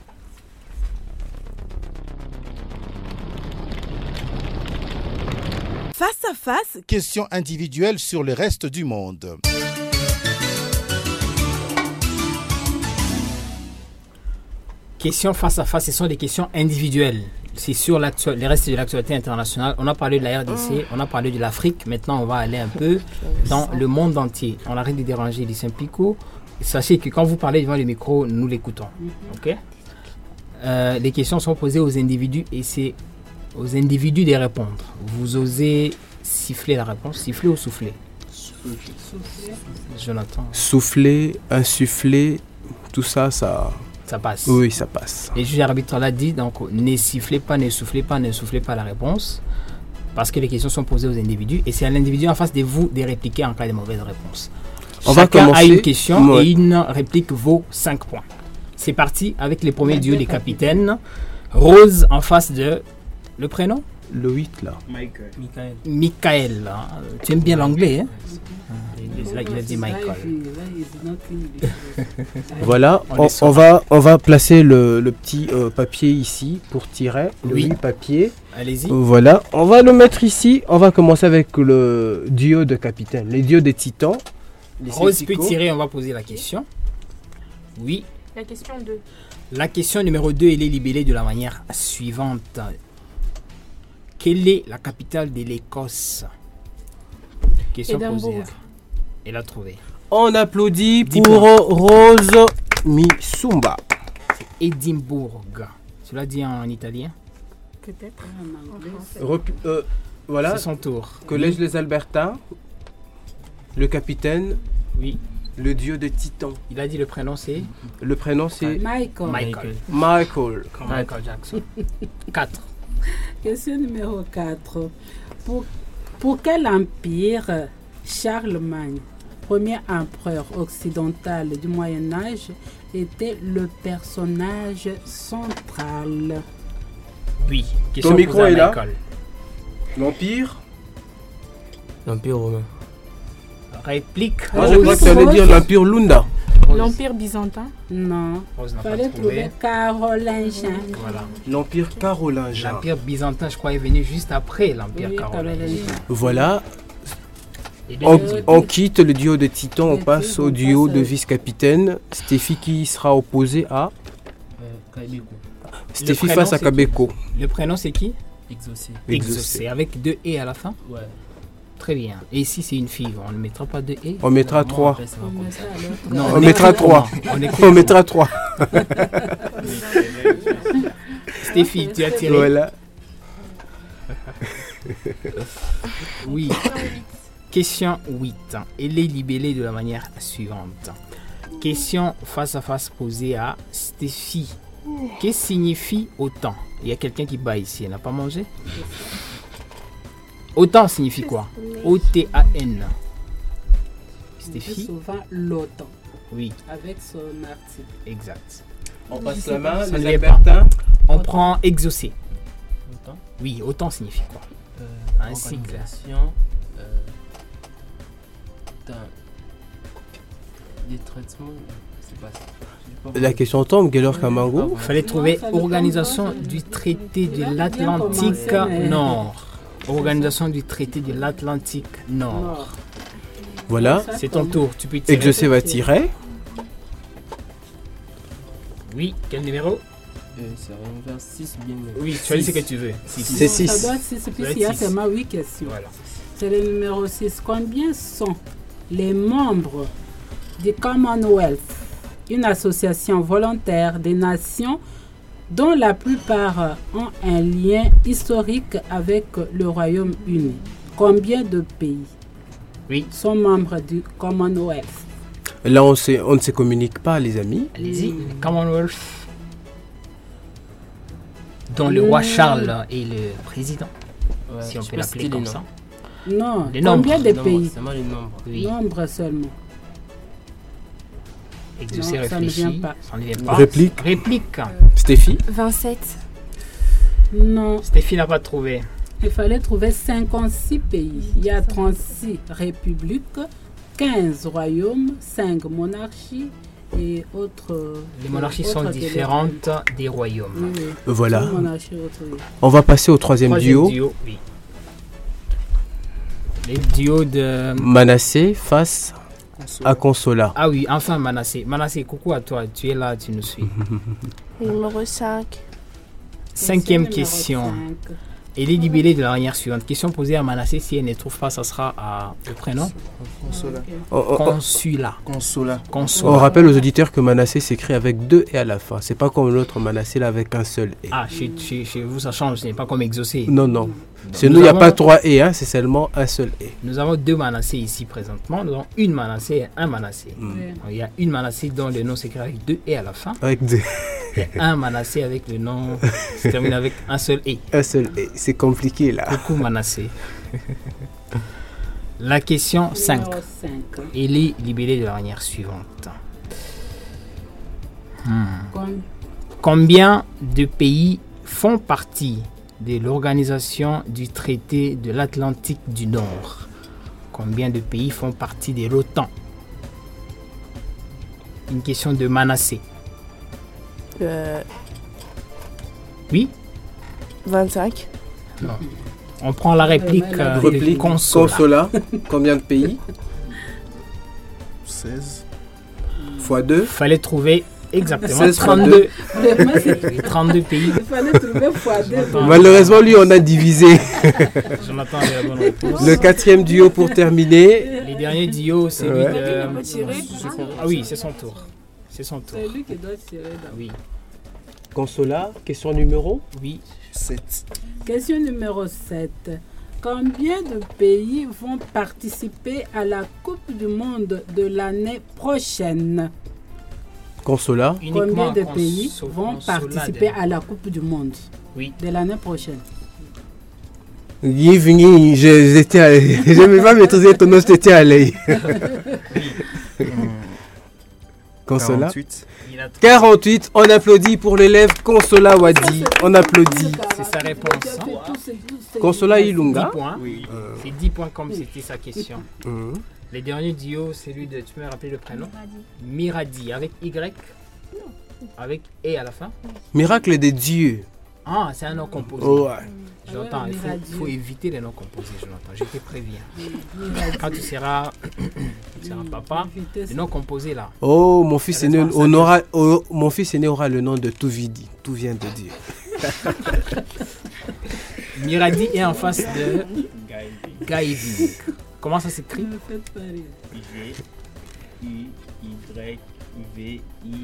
Face à face, question individuelle sur le reste du monde. Questions face à face, ce sont des questions individuelles. C'est sur les restes de l'actualité internationale. On a parlé de la RDC, on a parlé de l'Afrique. Maintenant, on va aller un peu dans le monde entier. On arrête de déranger les Saint-Pico. Sachez que quand vous parlez devant le micro, nous l'écoutons. Okay? Les questions sont posées aux individus et c'est aux individus de répondre. Vous osez siffler la réponse, siffler ou souffler? Jonathan. Souffler, insuffler, tout ça, ça passe. Oui, ça passe. Et le juge arbitre l'a dit, donc ne sifflez pas, ne soufflez pas, ne soufflez pas la réponse, parce que les questions sont posées aux individus, et c'est à l'individu en face de vous de répliquer en cas de mauvaise réponse. Chacun a une question et une réplique vaut 5 points. C'est parti avec les premiers duos des capitaines. Rose en face de... Le prénom? Le 8 là. Michael. Tu aimes bien l'anglais, hein? Là, il a dit Michael. Voilà, on va placer le petit papier ici pour tirer. Oui, papier. Allez-y. Voilà, on va le mettre ici. On va commencer avec le duo de capitaine, les duos des titans. Rose peut tirer, on va poser la question. Oui. La question 2. La question numéro 2, elle est libellée de la manière suivante. Quelle est la capitale de l'Écosse? Question posée. Elle a trouvé. On applaudit pour Rose Misumba. C'est Édimbourg. Tu l'as dit en italien? Peut-être en anglais. Voilà. C'est son tour. Collège Les Albertins. Le capitaine. Oui. Le dieu de Titan. Il a dit le prénom c'est? Le prénom c'est Michael Jackson. 4. Question numéro 4. Pour quel empire Charlemagne, premier empereur occidental du Moyen-Âge, était le personnage central? Oui. Ton micro est là. L'empire romain. Réplique. Moi je crois que tu allais dire l'empire Lunda. L'empire byzantin? Non. Fallait trouver carolingien. Voilà. L'empire carolingien. L'empire byzantin, je crois, est venu juste après l'empire carolingien. Voilà. On quitte le duo de Titan, on passe au duo de vice-capitaine. Stéphie qui sera opposé à Kabeko. Stéphie face à Kabeko. Le prénom c'est qui? Exaucé. Exaucé. Avec 2 E à la fin? Ouais. Très bien. Et si c'est une fille, on ne mettra pas 2 E? On mettra 3. Non, on mettra 3. On mettra 3. Stéphie, tu as tiré. Voilà. Oui. Question 8. Elle est libellée de la manière suivante. Question face à face posée à Stéphie. Qu'est-ce que signifie autant? Il y a quelqu'un qui bat ici, elle n'a pas mangé? Autant signifie quoi? O-T-A-N. Stéphie? Souvent l'OTAN. Oui. Avec son article. Exact. On passe la main, Ça les ne vient pas. Albertains. On prend exaucé. Autant. Oui, autant signifie quoi? Un cycle. Des traitements, c'est pas ça. La question tombe, Gaylor Kamango. Il fallait trouver organisation du traité de l'Atlantique Nord. Organisation du traité de l'Atlantique Nord. Voilà. C'est ton tour, tu peux tirer. Exaucé va tirer. Oui, quel numéro? C'est vers 6 bien. Oui, choisis ce que tu veux. C'est 6. Ça doit être 6, puisqu'il y a seulement 8 questions. Voilà. C'est le numéro 6. Combien sont les membres du Commonwealth, une association volontaire des nations dont la plupart ont un lien historique avec le Royaume-Uni? Combien de pays sont membres du Commonwealth? Là, on ne se communique pas, les amis. Allez-y, Commonwealth. Dont le roi Charles est le président. Ouais, si on peut l'appeler comme ça. Non, les combien nombres. de pays? Seulement les nombres. Oui. Nombre seulement. Exaucé, Non, ça ne réfléchit. vient pas. Ça ne vient pas. Réplique. Réplique. Stéphie? 27. Non. Stéphie n'a pas trouvé. Il fallait trouver 56 pays. Il y a 36 républiques, 15 royaumes, 5 monarchies et autres. Les monarchies sont autres différentes des royaumes. Oui, oui. Voilà. Une monarchie, autre, oui. On va passer au troisième duo. Oui. Les duos de Manassé face à Consola. Ah oui, enfin Manassé. Manassé, coucou à toi. Tu es là, tu nous suis. Numéro 5. Cinquième question. Elle est libellée de la manière suivante. Question posée à Manassé. Si elle ne trouve pas, ça sera à le prénom. Consola. Consola. On rappelle aux auditeurs que Manassé s'écrit avec 2 et à la fin. C'est pas comme l'autre Manassé là avec un seul et. Ah, chez vous ça change, ce n'est pas comme exaucé. Non, non. Chez nous, il n'y a pas 3 et, hein, c'est seulement un seul et. Nous avons 2 Manassé ici présentement. Nous avons une Manassé et un Manassé. Il y a une Manassé dont le nom s'écrit avec 2 et à la fin. Avec 2. Et un Manassé avec le nom se termine avec un seul et. Un seul et. C'est compliqué là. Coucou Manassé. La question 5. Elle est libellée de la manière suivante. Combien de pays font partie de l'organisation du traité de l'Atlantique du Nord? Combien de pays font partie de l'OTAN? Une question de Manassé. Oui? 25. Non. On prend la réplique. Réplique Consola. Combien de pays? 16. Fois 2. Fallait trouver exactement 16 32. 32 pays. Il fallait trouver fois 2. Malheureusement, lui, on a divisé. Jonathan avait la bonne réponse. Le quatrième duo pour terminer. Les derniers duos, c'est lui de. Ah oui, c'est son tour. C'est son tour. C'est lui qui doit tirer. Oui. Consola, question numéro? Oui. 7. Question numéro 7. Combien de pays vont participer à la Coupe du Monde de l'année prochaine? Consola. Combien de pays vont participer à la Coupe du Monde de l'année prochaine? Yves, je ne vais pas maîtriser ton nom, j'étais à l'œil. Consola. 48. 48, on applaudit pour l'élève Consola Wadi. On applaudit. C'est sa réponse. Consola Ilunga. 10 points. C'est 10 points comme c'était sa question. Les derniers duos, c'est lui de. Tu peux me rappeler le prénom? Miradi. Avec Y? Avec E à la fin? Miracle des dieux. Ah, c'est un nom composé. Oh, ouais. J'entends, il faut éviter les noms composés, Jonathan. Je te préviens. Quand tu seras c'est un papa. Le nom composé là. Oh, mon fils aîné aura le nom de Touvidi. Tout vient de dire. Miradi est en face de Gaiving. Comment ça s'écrit? G-I-Y-V-I-N-G.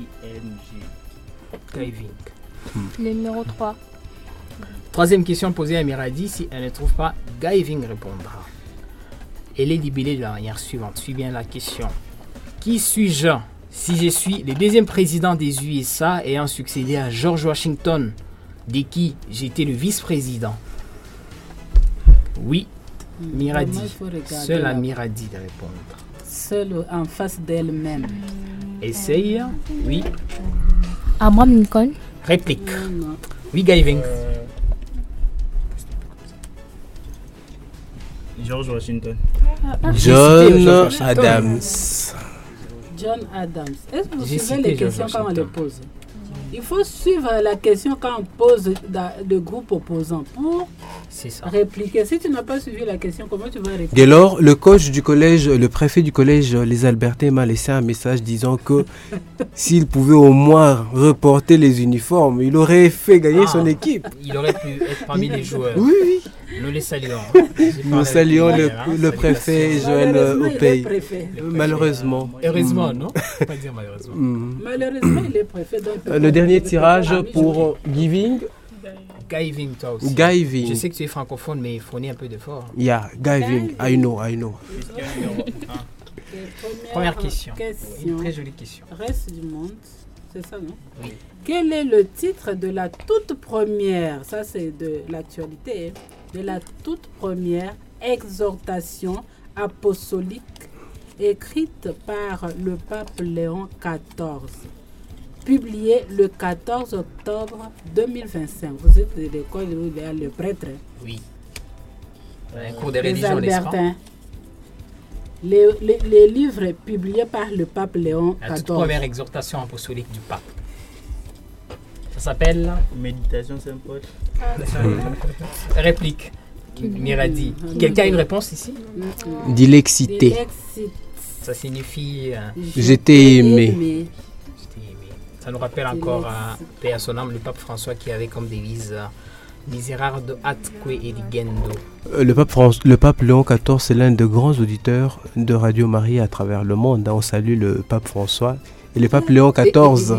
Gaiving. Numéro 3. Troisième question posée à Miradi. Si elle ne trouve pas, Gaiving répondra. Elle est libellée de la manière suivante. Suis bien la question. Qui suis-je si je suis le deuxième président des USA ayant succédé à George Washington, de qui j'étais le vice-président? Oui, Miradi. Seule à Miradi de répondre. Seule en face d'elle-même. Essaye. Oui. Abraham Lincoln. Réplique. Oui, Gaiving. George Washington. John Adams. John Adams. Est-ce que vous suivez les questions quand on les pose? Il faut suivre la question quand on pose le groupe opposant pour répliquer. Si tu n'as pas suivi la question, comment tu vas répliquer? Dès lors, le coach du collège, le préfet du collège Les Albertains m'a laissé un message disant que s'il pouvait au moins reporter les uniformes, il aurait fait gagner son équipe. Il aurait pu être parmi les joueurs. Oui, oui. Nous les saluons. Nous saluons le préfet Joël Opey. Malheureusement. Heureusement, non? Pas dire malheureusement. Malheureusement, il est préfet. Le dernier tirage pour Giving. Gaiving, toi aussi. Gaiving. Je sais que tu es francophone, mais il fournit un peu d'effort. Yeah, Gaiving. I know. Première question. Une très jolie question. Reste du monde, c'est ça, non? Oui. Quel est le titre de la toute première, ça c'est de l'actualité, de la toute première exhortation apostolique écrite par le pape Léon XIV, publiée le 14 octobre 2025. Vous êtes de l'école où il y a le prêtre. Oui. Un cours de religion, les Albertains. Les livres publiés par le pape Léon XIV. La toute première exhortation apostolique du pape. Ça s'appelle Méditation Saint-Paul. Réplique. Miradi. Quelqu'un a une réponse ici? Dilexité. Ça signifie j'étais aimé. Ça nous rappelle encore à paix à son âme le pape François qui avait comme devise Miserardo atque eligendo. Le pape Léon XIV, c'est l'un des grands auditeurs de Radio Marie à travers le monde. On salue le pape François. Et le pape Léon XIV,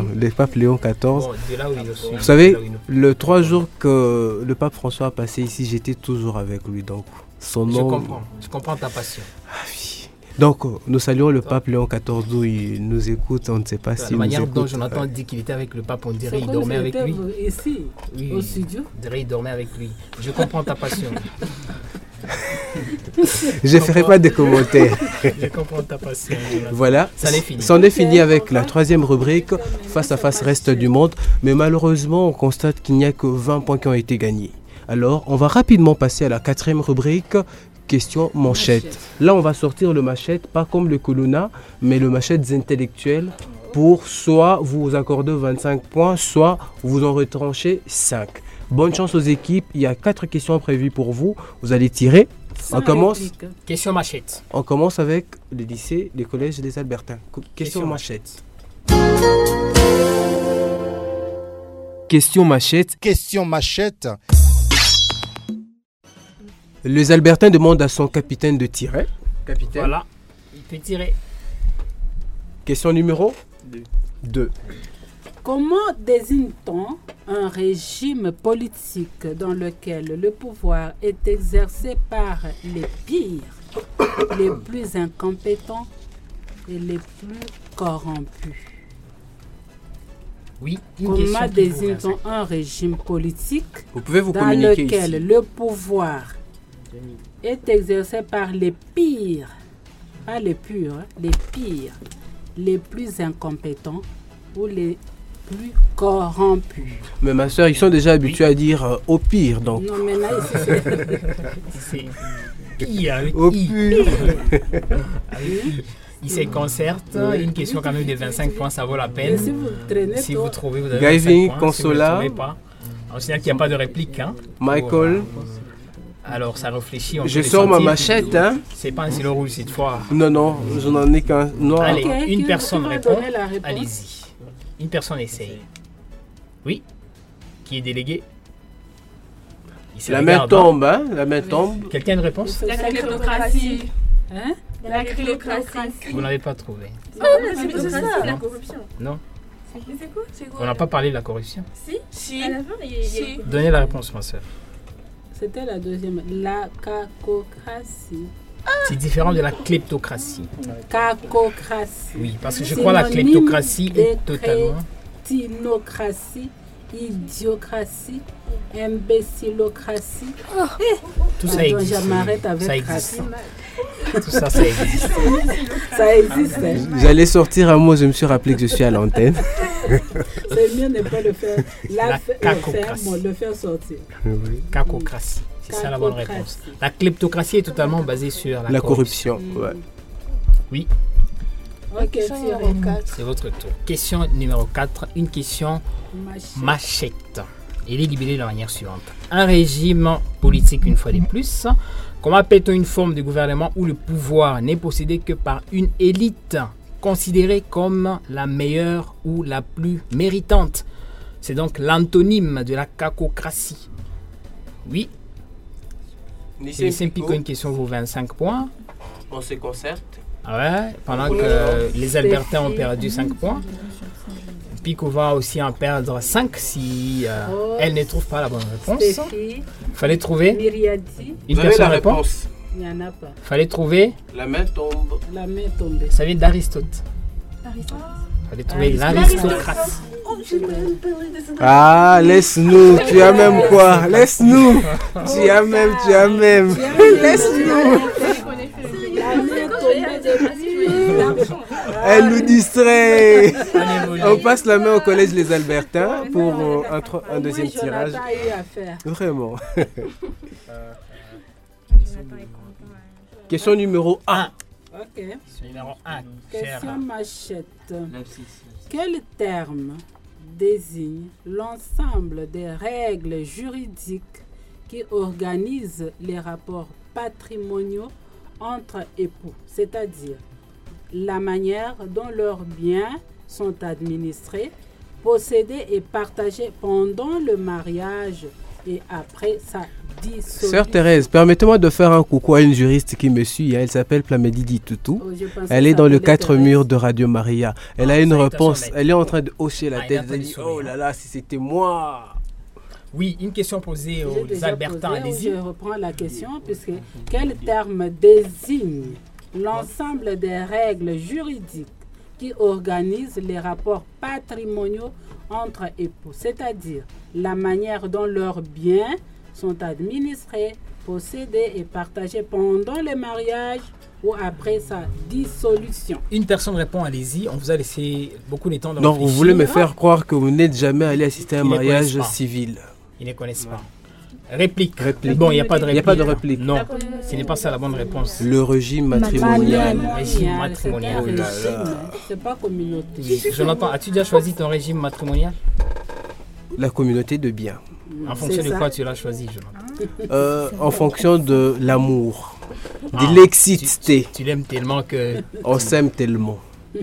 vous savez, le 3 jours que le pape François a passé ici, j'étais toujours avec lui. Donc, son nom... Je comprends ta passion. Ah, oui. Donc, nous saluons le pape Léon XIV, d'où il nous écoute, on ne sait pas si la manière dont Jonathan dit qu'il était avec le pape, on dirait qu'il dormait avec lui. Ici, oui, au studio. On dirait qu'il dormait avec lui. Je comprends ta passion. Je ne ferai pas de commentaires. Je comprends ta passion. Voilà, c'en est fini avec la troisième rubrique, Face à face reste du monde. Mais malheureusement, on constate qu'il n'y a que 20 points qui ont été gagnés. Alors, on va rapidement passer à la quatrième rubrique, question manchette. Là, on va sortir le machette, pas comme le Coluna, mais le machette intellectuel pour soit vous accorder 25 points, soit vous en retranchez 5. Bonne chance aux équipes. Il y a 4 questions prévues pour vous. Vous allez tirer. On commence. Question machette. On commence avec le lycée, les collèges des Albertains. Question machette. Question machette. Question machette. Les Albertains demandent à son capitaine de tirer. Capitaine. Voilà. Il peut tirer. Question numéro 2. Comment désigne-t-on un régime politique dans lequel le pouvoir est exercé par les pires, les plus incompétents et les plus corrompus? Oui. Comment désigne-t-on un régime politique dans lequel ici. Le pouvoir est exercé par les pires, pas les purs, les pires, les plus incompétents ou les plus corrompus? Mais ma soeur, ils sont déjà habitués à dire au pire, donc. Non, mais là, c'est pire. Au pire. Ils se concertent. Une question quand même de 25 points, ça vaut la peine. Si vous trouvez, vous avez Gaiving, 25 points. Consola. Si vous ne trouvez pas, on signale qu'il n'y a pas de réplique. Hein, Michael. Alors, ça réfléchit. Je sors ma machette, hein. C'est pas un stylo rouge cette fois. Non, je n'en ai qu'un noir. Allez, Ok, une qui personne va répond. donner la réponse? Allez-y. Une personne essaye. Oui. Qui est délégué? Il se La regarde, main tombe, hein. La main tombe. Quelqu'un a une réponse? La kleptocratie. Hein? La kleptocratie. Vous n'avez pas trouvé. C'est ça, la corruption. Non. Mais c'est quoi? On n'a pas parlé de la corruption. Si. À la fin, il y a... Donnez la réponse, ma soeur. C'était la deuxième. La cacocratie. C'est différent de la kleptocratie. Cacocratie. Oui, parce que je crois que la kleptocratie est totalement... Crétinocratie, idiocratie, imbécilocratie. Tout ça existe. Je m'arrête avec Ça existe. cratie. Tout ça, ça existe. Ça existe. J'allais sortir un mot, je me suis rappelé que je suis à l'antenne. C'est mieux ne pas le faire. La cacocratie. Le faire sortir. Oui. Cacocratie. C'est ça la bonne réponse. La kleptocratie est totalement basée sur La corruption. Ouais. Oui. Ok, Thierry. C'est votre tour. Question numéro 4. Une question machette. Elle est libellée de la manière suivante. Un régime politique, une fois de plus. Comment appelle-t-on une forme de gouvernement où le pouvoir n'est possédé que par une élite considérée comme la meilleure ou la plus méritante? C'est donc l'antonyme de la cacocratie. Oui. Lycée Pico, une question vaut 25 points. On se concerte. Ouais, pendant que les Albertains ont perdu 5 points. Pico va aussi en perdre 5 si elle ne trouve pas la bonne réponse. Il fallait trouver une personne réponse. Il n'y en a pas. Fallait trouver la main tombe. La main tombée. Ça vient d'Aristote. Fallait trouver l'aristocratie. Ah, laisse-nous. Tu as même quoi? Laisse-nous. Tu as même. Laisse-nous. Elle nous distrait. On passe la main au collège Les Albertains pour un deuxième tirage. Vraiment. Question numéro 1. Ok. Numéro 1. Question machette. Quel terme désigne l'ensemble des règles juridiques qui organisent les rapports patrimoniaux entre époux, c'est-à-dire la manière dont leurs biens sont administrés, possédés et partagés pendant le mariage et après sa dissolution. Sœur Thérèse, permettez-moi de faire un coucou à une juriste qui me suit. Elle s'appelle Plamedi Toutou. Elle est dans le 4 murs de Radio Maria. Elle a une réponse. Elle est en train de hocher la tête. Elle dit, oh là là, si c'était moi. Oui, une question posée aux Albertains. Allez-y. Je reprends la question, puisque quel terme désigne l'ensemble des règles juridiques qui organisent les rapports patrimoniaux entre époux, c'est-à-dire la manière dont leurs biens sont administrés, possédés et partagés pendant le mariage ou après sa dissolution. Une personne répond, allez-y. On vous a laissé beaucoup de temps de Non, réfléchir. vous voulez me faire croire que vous n'êtes jamais allé assister à un mariage civil. Ils ne connaissent pas. Réplique. Bon, il n'y a pas de réplique. Il n'y a pas de réplique. Non, ce n'est pas ça la bonne réponse. Le régime matrimonial. Le régime matrimonial. C'est pas communauté. Oui. Jonathan, as-tu déjà choisi ton régime matrimonial? La communauté de biens. En fonction de quoi tu l'as choisi, Jonathan? En fonction de l'amour, de l'excité. Tu l'aimes tellement que... On s'aime tellement.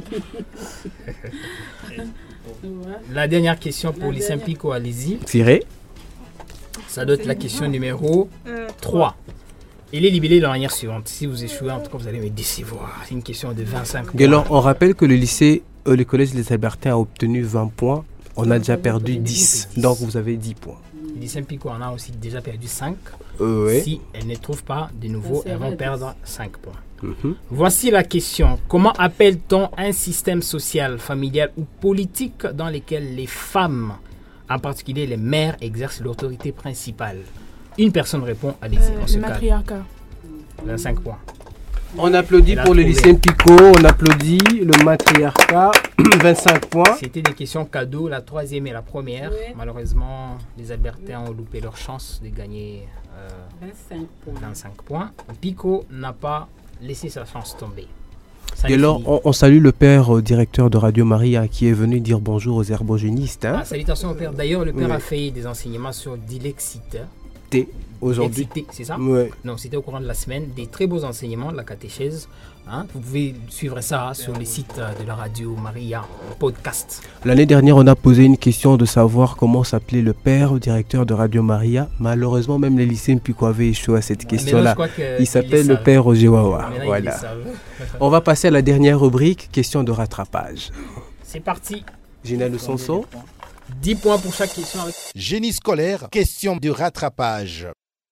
La dernière question pour Lycée Pico, allez-y. Tirez. Ça doit être la question numéro 3. Il est libellé de la manière suivante. Si vous échouez, en tout cas, vous allez me décevoir. C'est une question de 25 points. Alors, on rappelle que le collège Les Albertains a obtenu 20 points. On a déjà perdu 10. Donc, vous avez 10 points. Lycée Pico en a aussi déjà perdu 5. Ouais. Si elles ne trouvent pas de nouveau, elles vont perdre 5 points. Voici la question. Comment appelle-t-on un système social, familial ou politique dans lequel les femmes, en particulier les mères, exercent l'autorité principale? Une personne répond, allez-y. Le matriarcat. 25 points. On applaudit pour le lycée Pico, on applaudit le matriarcat, 25 points. C'était des questions cadeaux, la troisième et la première. Oui. Malheureusement, les Albertains ont loupé leur chance de gagner 25 points. Pico n'a pas laissé sa chance tomber. Et alors, on salue le père directeur de Radio Maria qui est venu dire bonjour aux herbogénistes. Hein. Salutations au père. D'ailleurs, le père a fait des enseignements sur Dilexite. excité aujourd'hui. Excité, c'est ça? Ouais. Non, c'était au courant de la semaine. Des très beaux enseignements de la catéchèse. Hein? Vous pouvez suivre ça sur les sites de la radio Maria Podcast. L'année dernière, on a posé une question de savoir comment s'appelait le père directeur de Radio Maria. Malheureusement, même les lycéens Pico avaient échoué à cette question-là. Il s'appelle le père Ojewawa. Voilà. On va passer à la dernière rubrique, question de rattrapage. C'est parti. Gina Le Sanson. 10 points pour chaque question. Génie scolaire, question de rattrapage.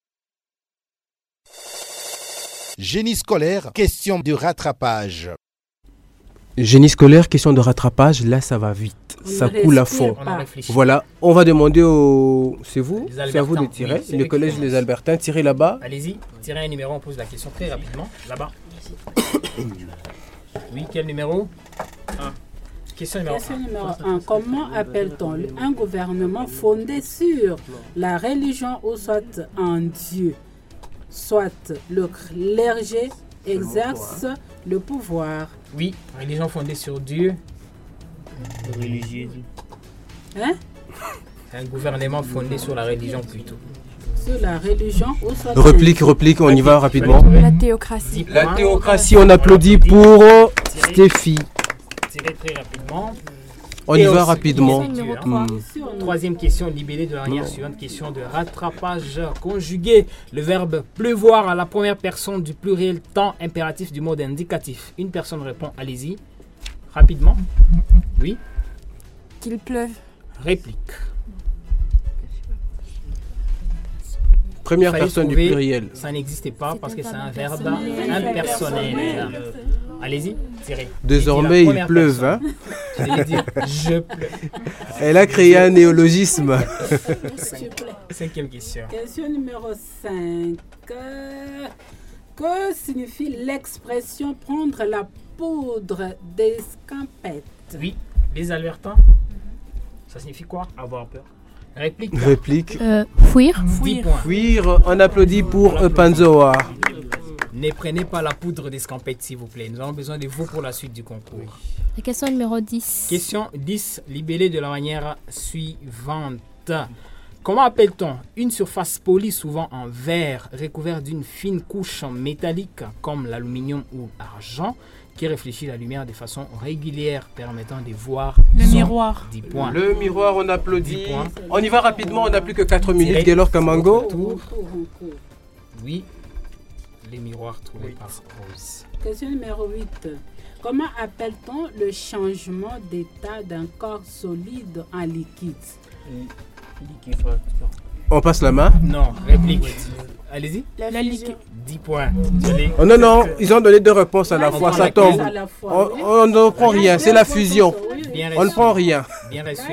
Génie scolaire, question de rattrapage. Génie scolaire, question de rattrapage, là ça va vite, ça coule à fond. Voilà, on va demander au... C'est vous? C'est à vous de tirer. Oui, le collège Les Albertins, tirez là-bas. Allez-y, tirez un numéro, on pose la question très rapidement. Là-bas. Oui, quel numéro? 1. Question numéro 1. Comment appelle-t-on un gouvernement fondé sur la religion ou soit un dieu? Soit le clergé exerce le pouvoir. Oui, religion fondée sur Dieu. Religieux. Hein? Un gouvernement fondé sur la religion plutôt. Sur la religion ou soit... Réplique, on y va rapidement. La théocratie. La théocratie, on applaudit pour Stéphie. Tirez très rapidement. On y va rapidement. Troisième question, libellée de la manière suivante. Question de rattrapage conjugué. Le verbe pleuvoir à la première personne du pluriel temps impératif du mode indicatif. Une personne répond, allez-y. Rapidement. Oui. Qu'il pleuve. Réplique. Première personne du pluriel. Ça n'existait pas parce que c'est un verbe impersonnel. Allez-y, tirez. Désormais, il pleuve. Hein? Dire, je pleuve. Elle a créé un néologisme. Cinquième question. Question numéro 5. Que signifie l'expression prendre la poudre d'escampette? Oui, les Albertins. Ça signifie quoi? Avoir peur. Réplique. Fuir. Fuir. On applaudit pour Panzoa. Ne prenez pas la poudre d'escampette, s'il vous plaît. Nous avons besoin de vous pour la suite du concours. La question numéro 10. Question 10, libellée de la manière suivante. Comment appelle-t-on une surface polie, souvent en verre, recouverte d'une fine couche métallique comme l'aluminium ou l'argent, qui réfléchit la lumière de façon régulière, permettant de voir le miroir. 10 points. Le miroir, on applaudit. On y va rapidement, on n'a plus que 4 minutes. Gaylor Kamango. Oui, les miroirs trouvés par Rose. Question numéro 8. Comment appelle-t-on le changement d'état d'un corps solide en liquide? On passe la main? Non, réplique. Allez-y. La liquide. 10 points. Oh non, ils ont donné 2 réponses à la fois, ça tombe. On ne prend rien, c'est la fusion. On ne prend rien. Bien reçu.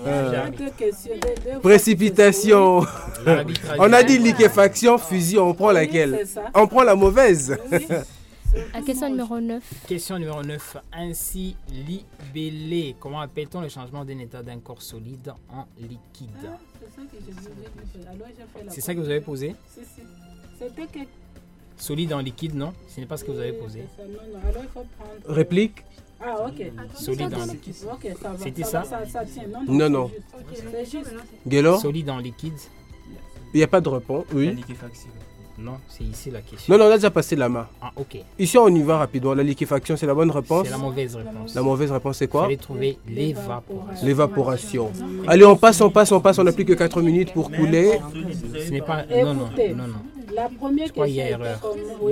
Précipitation. On a dit liquéfaction, fusion, on prend laquelle? On prend la mauvaise. La question numéro 9. Question numéro 9. Ainsi libellé. Comment appelle-t-on le changement d'un état d'un corps solide en liquide? C'est ça que vous avez posé? Solide en liquide, non? Ce n'est pas ce que vous avez posé. Réplique. Ah, ok. Solide en liquide. C'était ça? Non. Gaylor? Solide en liquide. Il n'y a pas de réponse, oui. Non, c'est ici la question. Non, on a déjà passé la main. Ah, ok. Ici, on y va rapidement. La liquéfaction, c'est la bonne réponse? C'est la mauvaise réponse. La mauvaise réponse, c'est quoi? Il fallait trouver l'évaporation. L'évaporation. Allez, on passe. On n'a plus que 4 minutes pour couler. Ce n'est pas... Non. La première je crois qu'il y a erreur.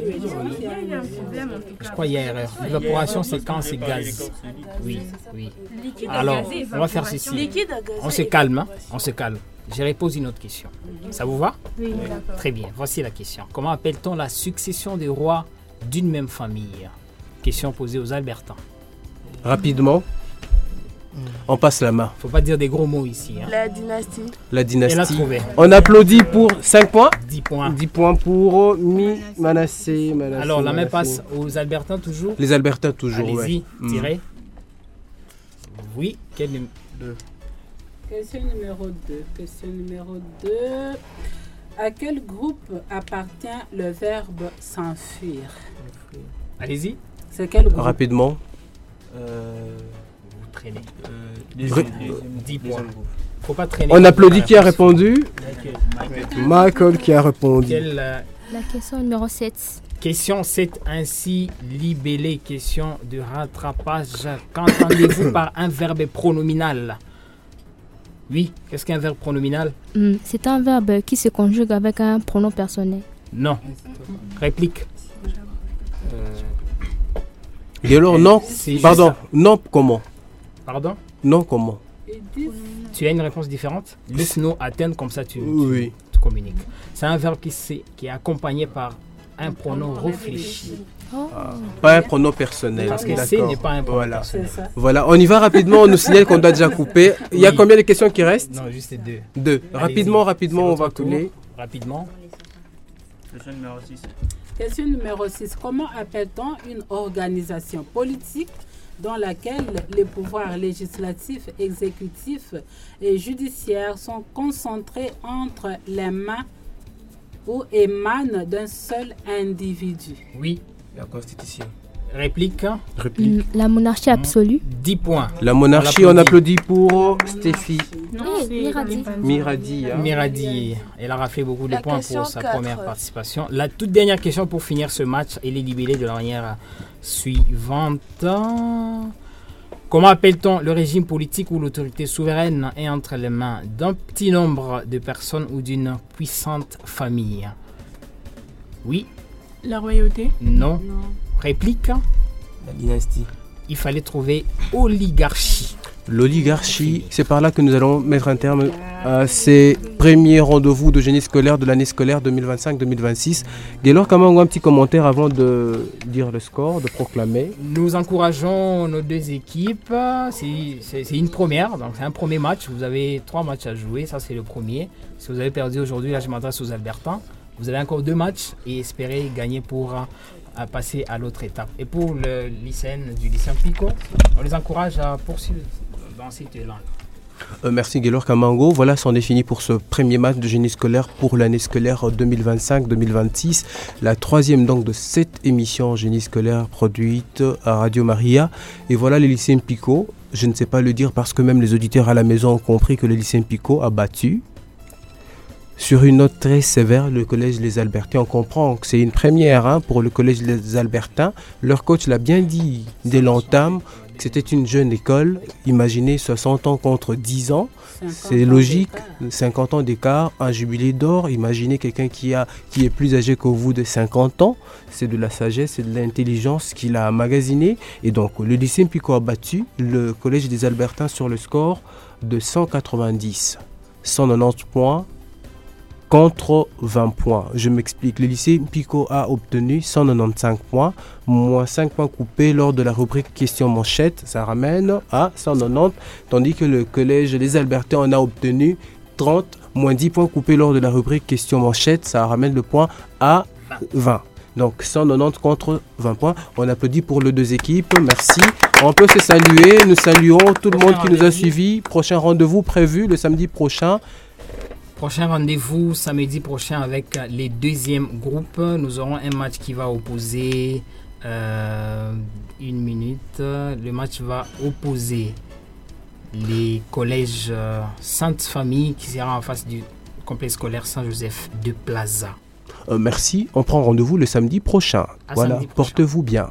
Je crois qu'il y a erreur. L'évaporation, c'est quand c'est gaz. Oui. Alors, on va faire ceci. On se calme. Je repose une autre question. Ça vous va? Oui, d'accord. Très bien. Voici la question. Comment appelle-t-on la succession des rois d'une même famille? Question posée aux Albertins. Rapidement. On passe la main. Faut pas dire des gros mots ici. Hein. La dynastie. Elle a trouvé. On applaudit pour 5 points. 10 points. 10 points pour Manassé. Alors, la main passe aux Albertins toujours? Les Albertins toujours, allez-y, tirez. Oui, quel numéro? Question numéro 2. À quel groupe appartient le verbe s'enfuir? Allez-y. C'est quel groupe? Rapidement. Vous traînez. 10 points. Faut pas traîner. On applaudit qui a répondu? Michael qui a répondu. La question numéro 7. Question 7, ainsi libellé, question de rattrapage. Qu'entendez-vous par un verbe pronominal? Oui, qu'est-ce qu'un verbe pronominal? C'est un verbe qui se conjugue avec un pronom personnel. Non. Réplique. Et alors, non? Pardon, non comment? Pardon? Non comment? Tu as une réponse différente? Laisse-nous atteindre, comme ça tu communiques. C'est un verbe qui est accompagné par un pronom réfléchi. Pas un pronom personnel. Parce que C n'est pas un pronom personnel. Voilà, on y va rapidement, on nous signale qu'on doit déjà couper. Il y a combien de questions qui restent? Non, juste 2. 2. Rapidement, on va couler. Rapidement. Question numéro 6. Question numéro 6. Comment appelle-t-on une organisation politique dans laquelle les pouvoirs législatifs, exécutifs et judiciaires sont concentrés entre les mains ou émanent d'un seul individu? Oui. La Constitution. Réplique. La monarchie absolue. 10 points. La monarchie, on applaudit pour Stéphie. Miradi. Miradi. Elle a fait beaucoup de points pour sa première participation. La toute dernière question pour finir ce match, elle est libellée de la manière suivante. Comment appelle-t-on le régime politique où l'autorité souveraine est entre les mains d'un petit nombre de personnes ou d'une puissante famille? Oui. La royauté? Non. Réplique? La dynastie. Il fallait trouver oligarchie. L'oligarchie, c'est par là que nous allons mettre un terme à ces premiers rendez-vous de génie scolaire de l'année scolaire 2025-2026. Gaylor Kamango, un petit commentaire avant de dire le score, de proclamer. Nous encourageons nos deux équipes. C'est une première, donc c'est un premier match. Vous avez 3 matchs à jouer, ça c'est le premier. Si vous avez perdu aujourd'hui, là je m'adresse aux Albertains. Vous avez encore 2 matchs et espérez gagner pour passer à l'autre étape. Et pour le lycéen du lycée Pico, on les encourage à poursuivre dans cet élan. Merci Gaylor Kamango. Voilà, c'en est fini pour ce premier match de génie scolaire pour l'année scolaire 2025-2026. La 3e donc de cette émission génie scolaire produite à Radio Maria. Et voilà les lycéens Pico. Je ne sais pas le dire parce que même les auditeurs à la maison ont compris que le lycée Pico a battu. Sur une note très sévère, le collège Les Albertins, on comprend que c'est une première pour le collège Les Albertins. Leur coach l'a bien dit dès l'entame, que c'était une jeune école. Imaginez 60 ans contre 10 ans, c'est logique, 50 ans d'écart, un jubilé d'or. Imaginez quelqu'un qui est plus âgé que vous de 50 ans. C'est de la sagesse, c'est de l'intelligence qu'il a emmagasiné. Et donc le lycée Pico a battu le collège des Albertins sur le score de 190, 190 points. Contre 20 points. Je m'explique. Le lycée Pico a obtenu 195 points, moins 5 points coupés lors de la rubrique question manchette. Ça ramène à 190, tandis que le collège Les Albertins en a obtenu 30, moins 10 points coupés lors de la rubrique question manchette. Ça ramène le point à 20. Donc 190 contre 20 points. On applaudit pour les 2 équipes. Merci. On peut se saluer. Nous saluons tout le monde qui nous a suivis. Prochain rendez-vous prévu le samedi prochain. Prochain rendez-vous samedi prochain avec les 2e groupes. Nous aurons un match qui va opposer une minute. Le match va opposer les collèges Sainte-Famille qui sera en face du complexe scolaire Saint-Joseph de Plaza. Merci. On prend rendez-vous le samedi prochain. Voilà. Samedi prochain. Portez-vous bien.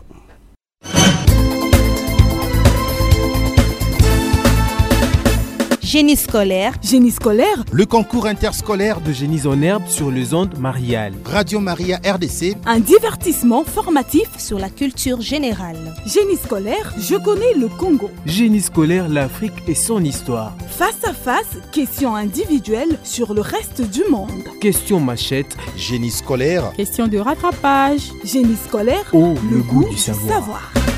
Génie scolaire. Génie scolaire. Le concours interscolaire de Génies en herbe sur les ondes Mariales. Radio Maria RDC. Un divertissement formatif sur la culture générale. Génie scolaire, je connais le Congo. Génie scolaire, l'Afrique et son histoire. Face à face, questions individuelles sur le reste du monde. Questions machette. Génie scolaire. Question de rattrapage. Génie scolaire. Oh, le goût du savoir.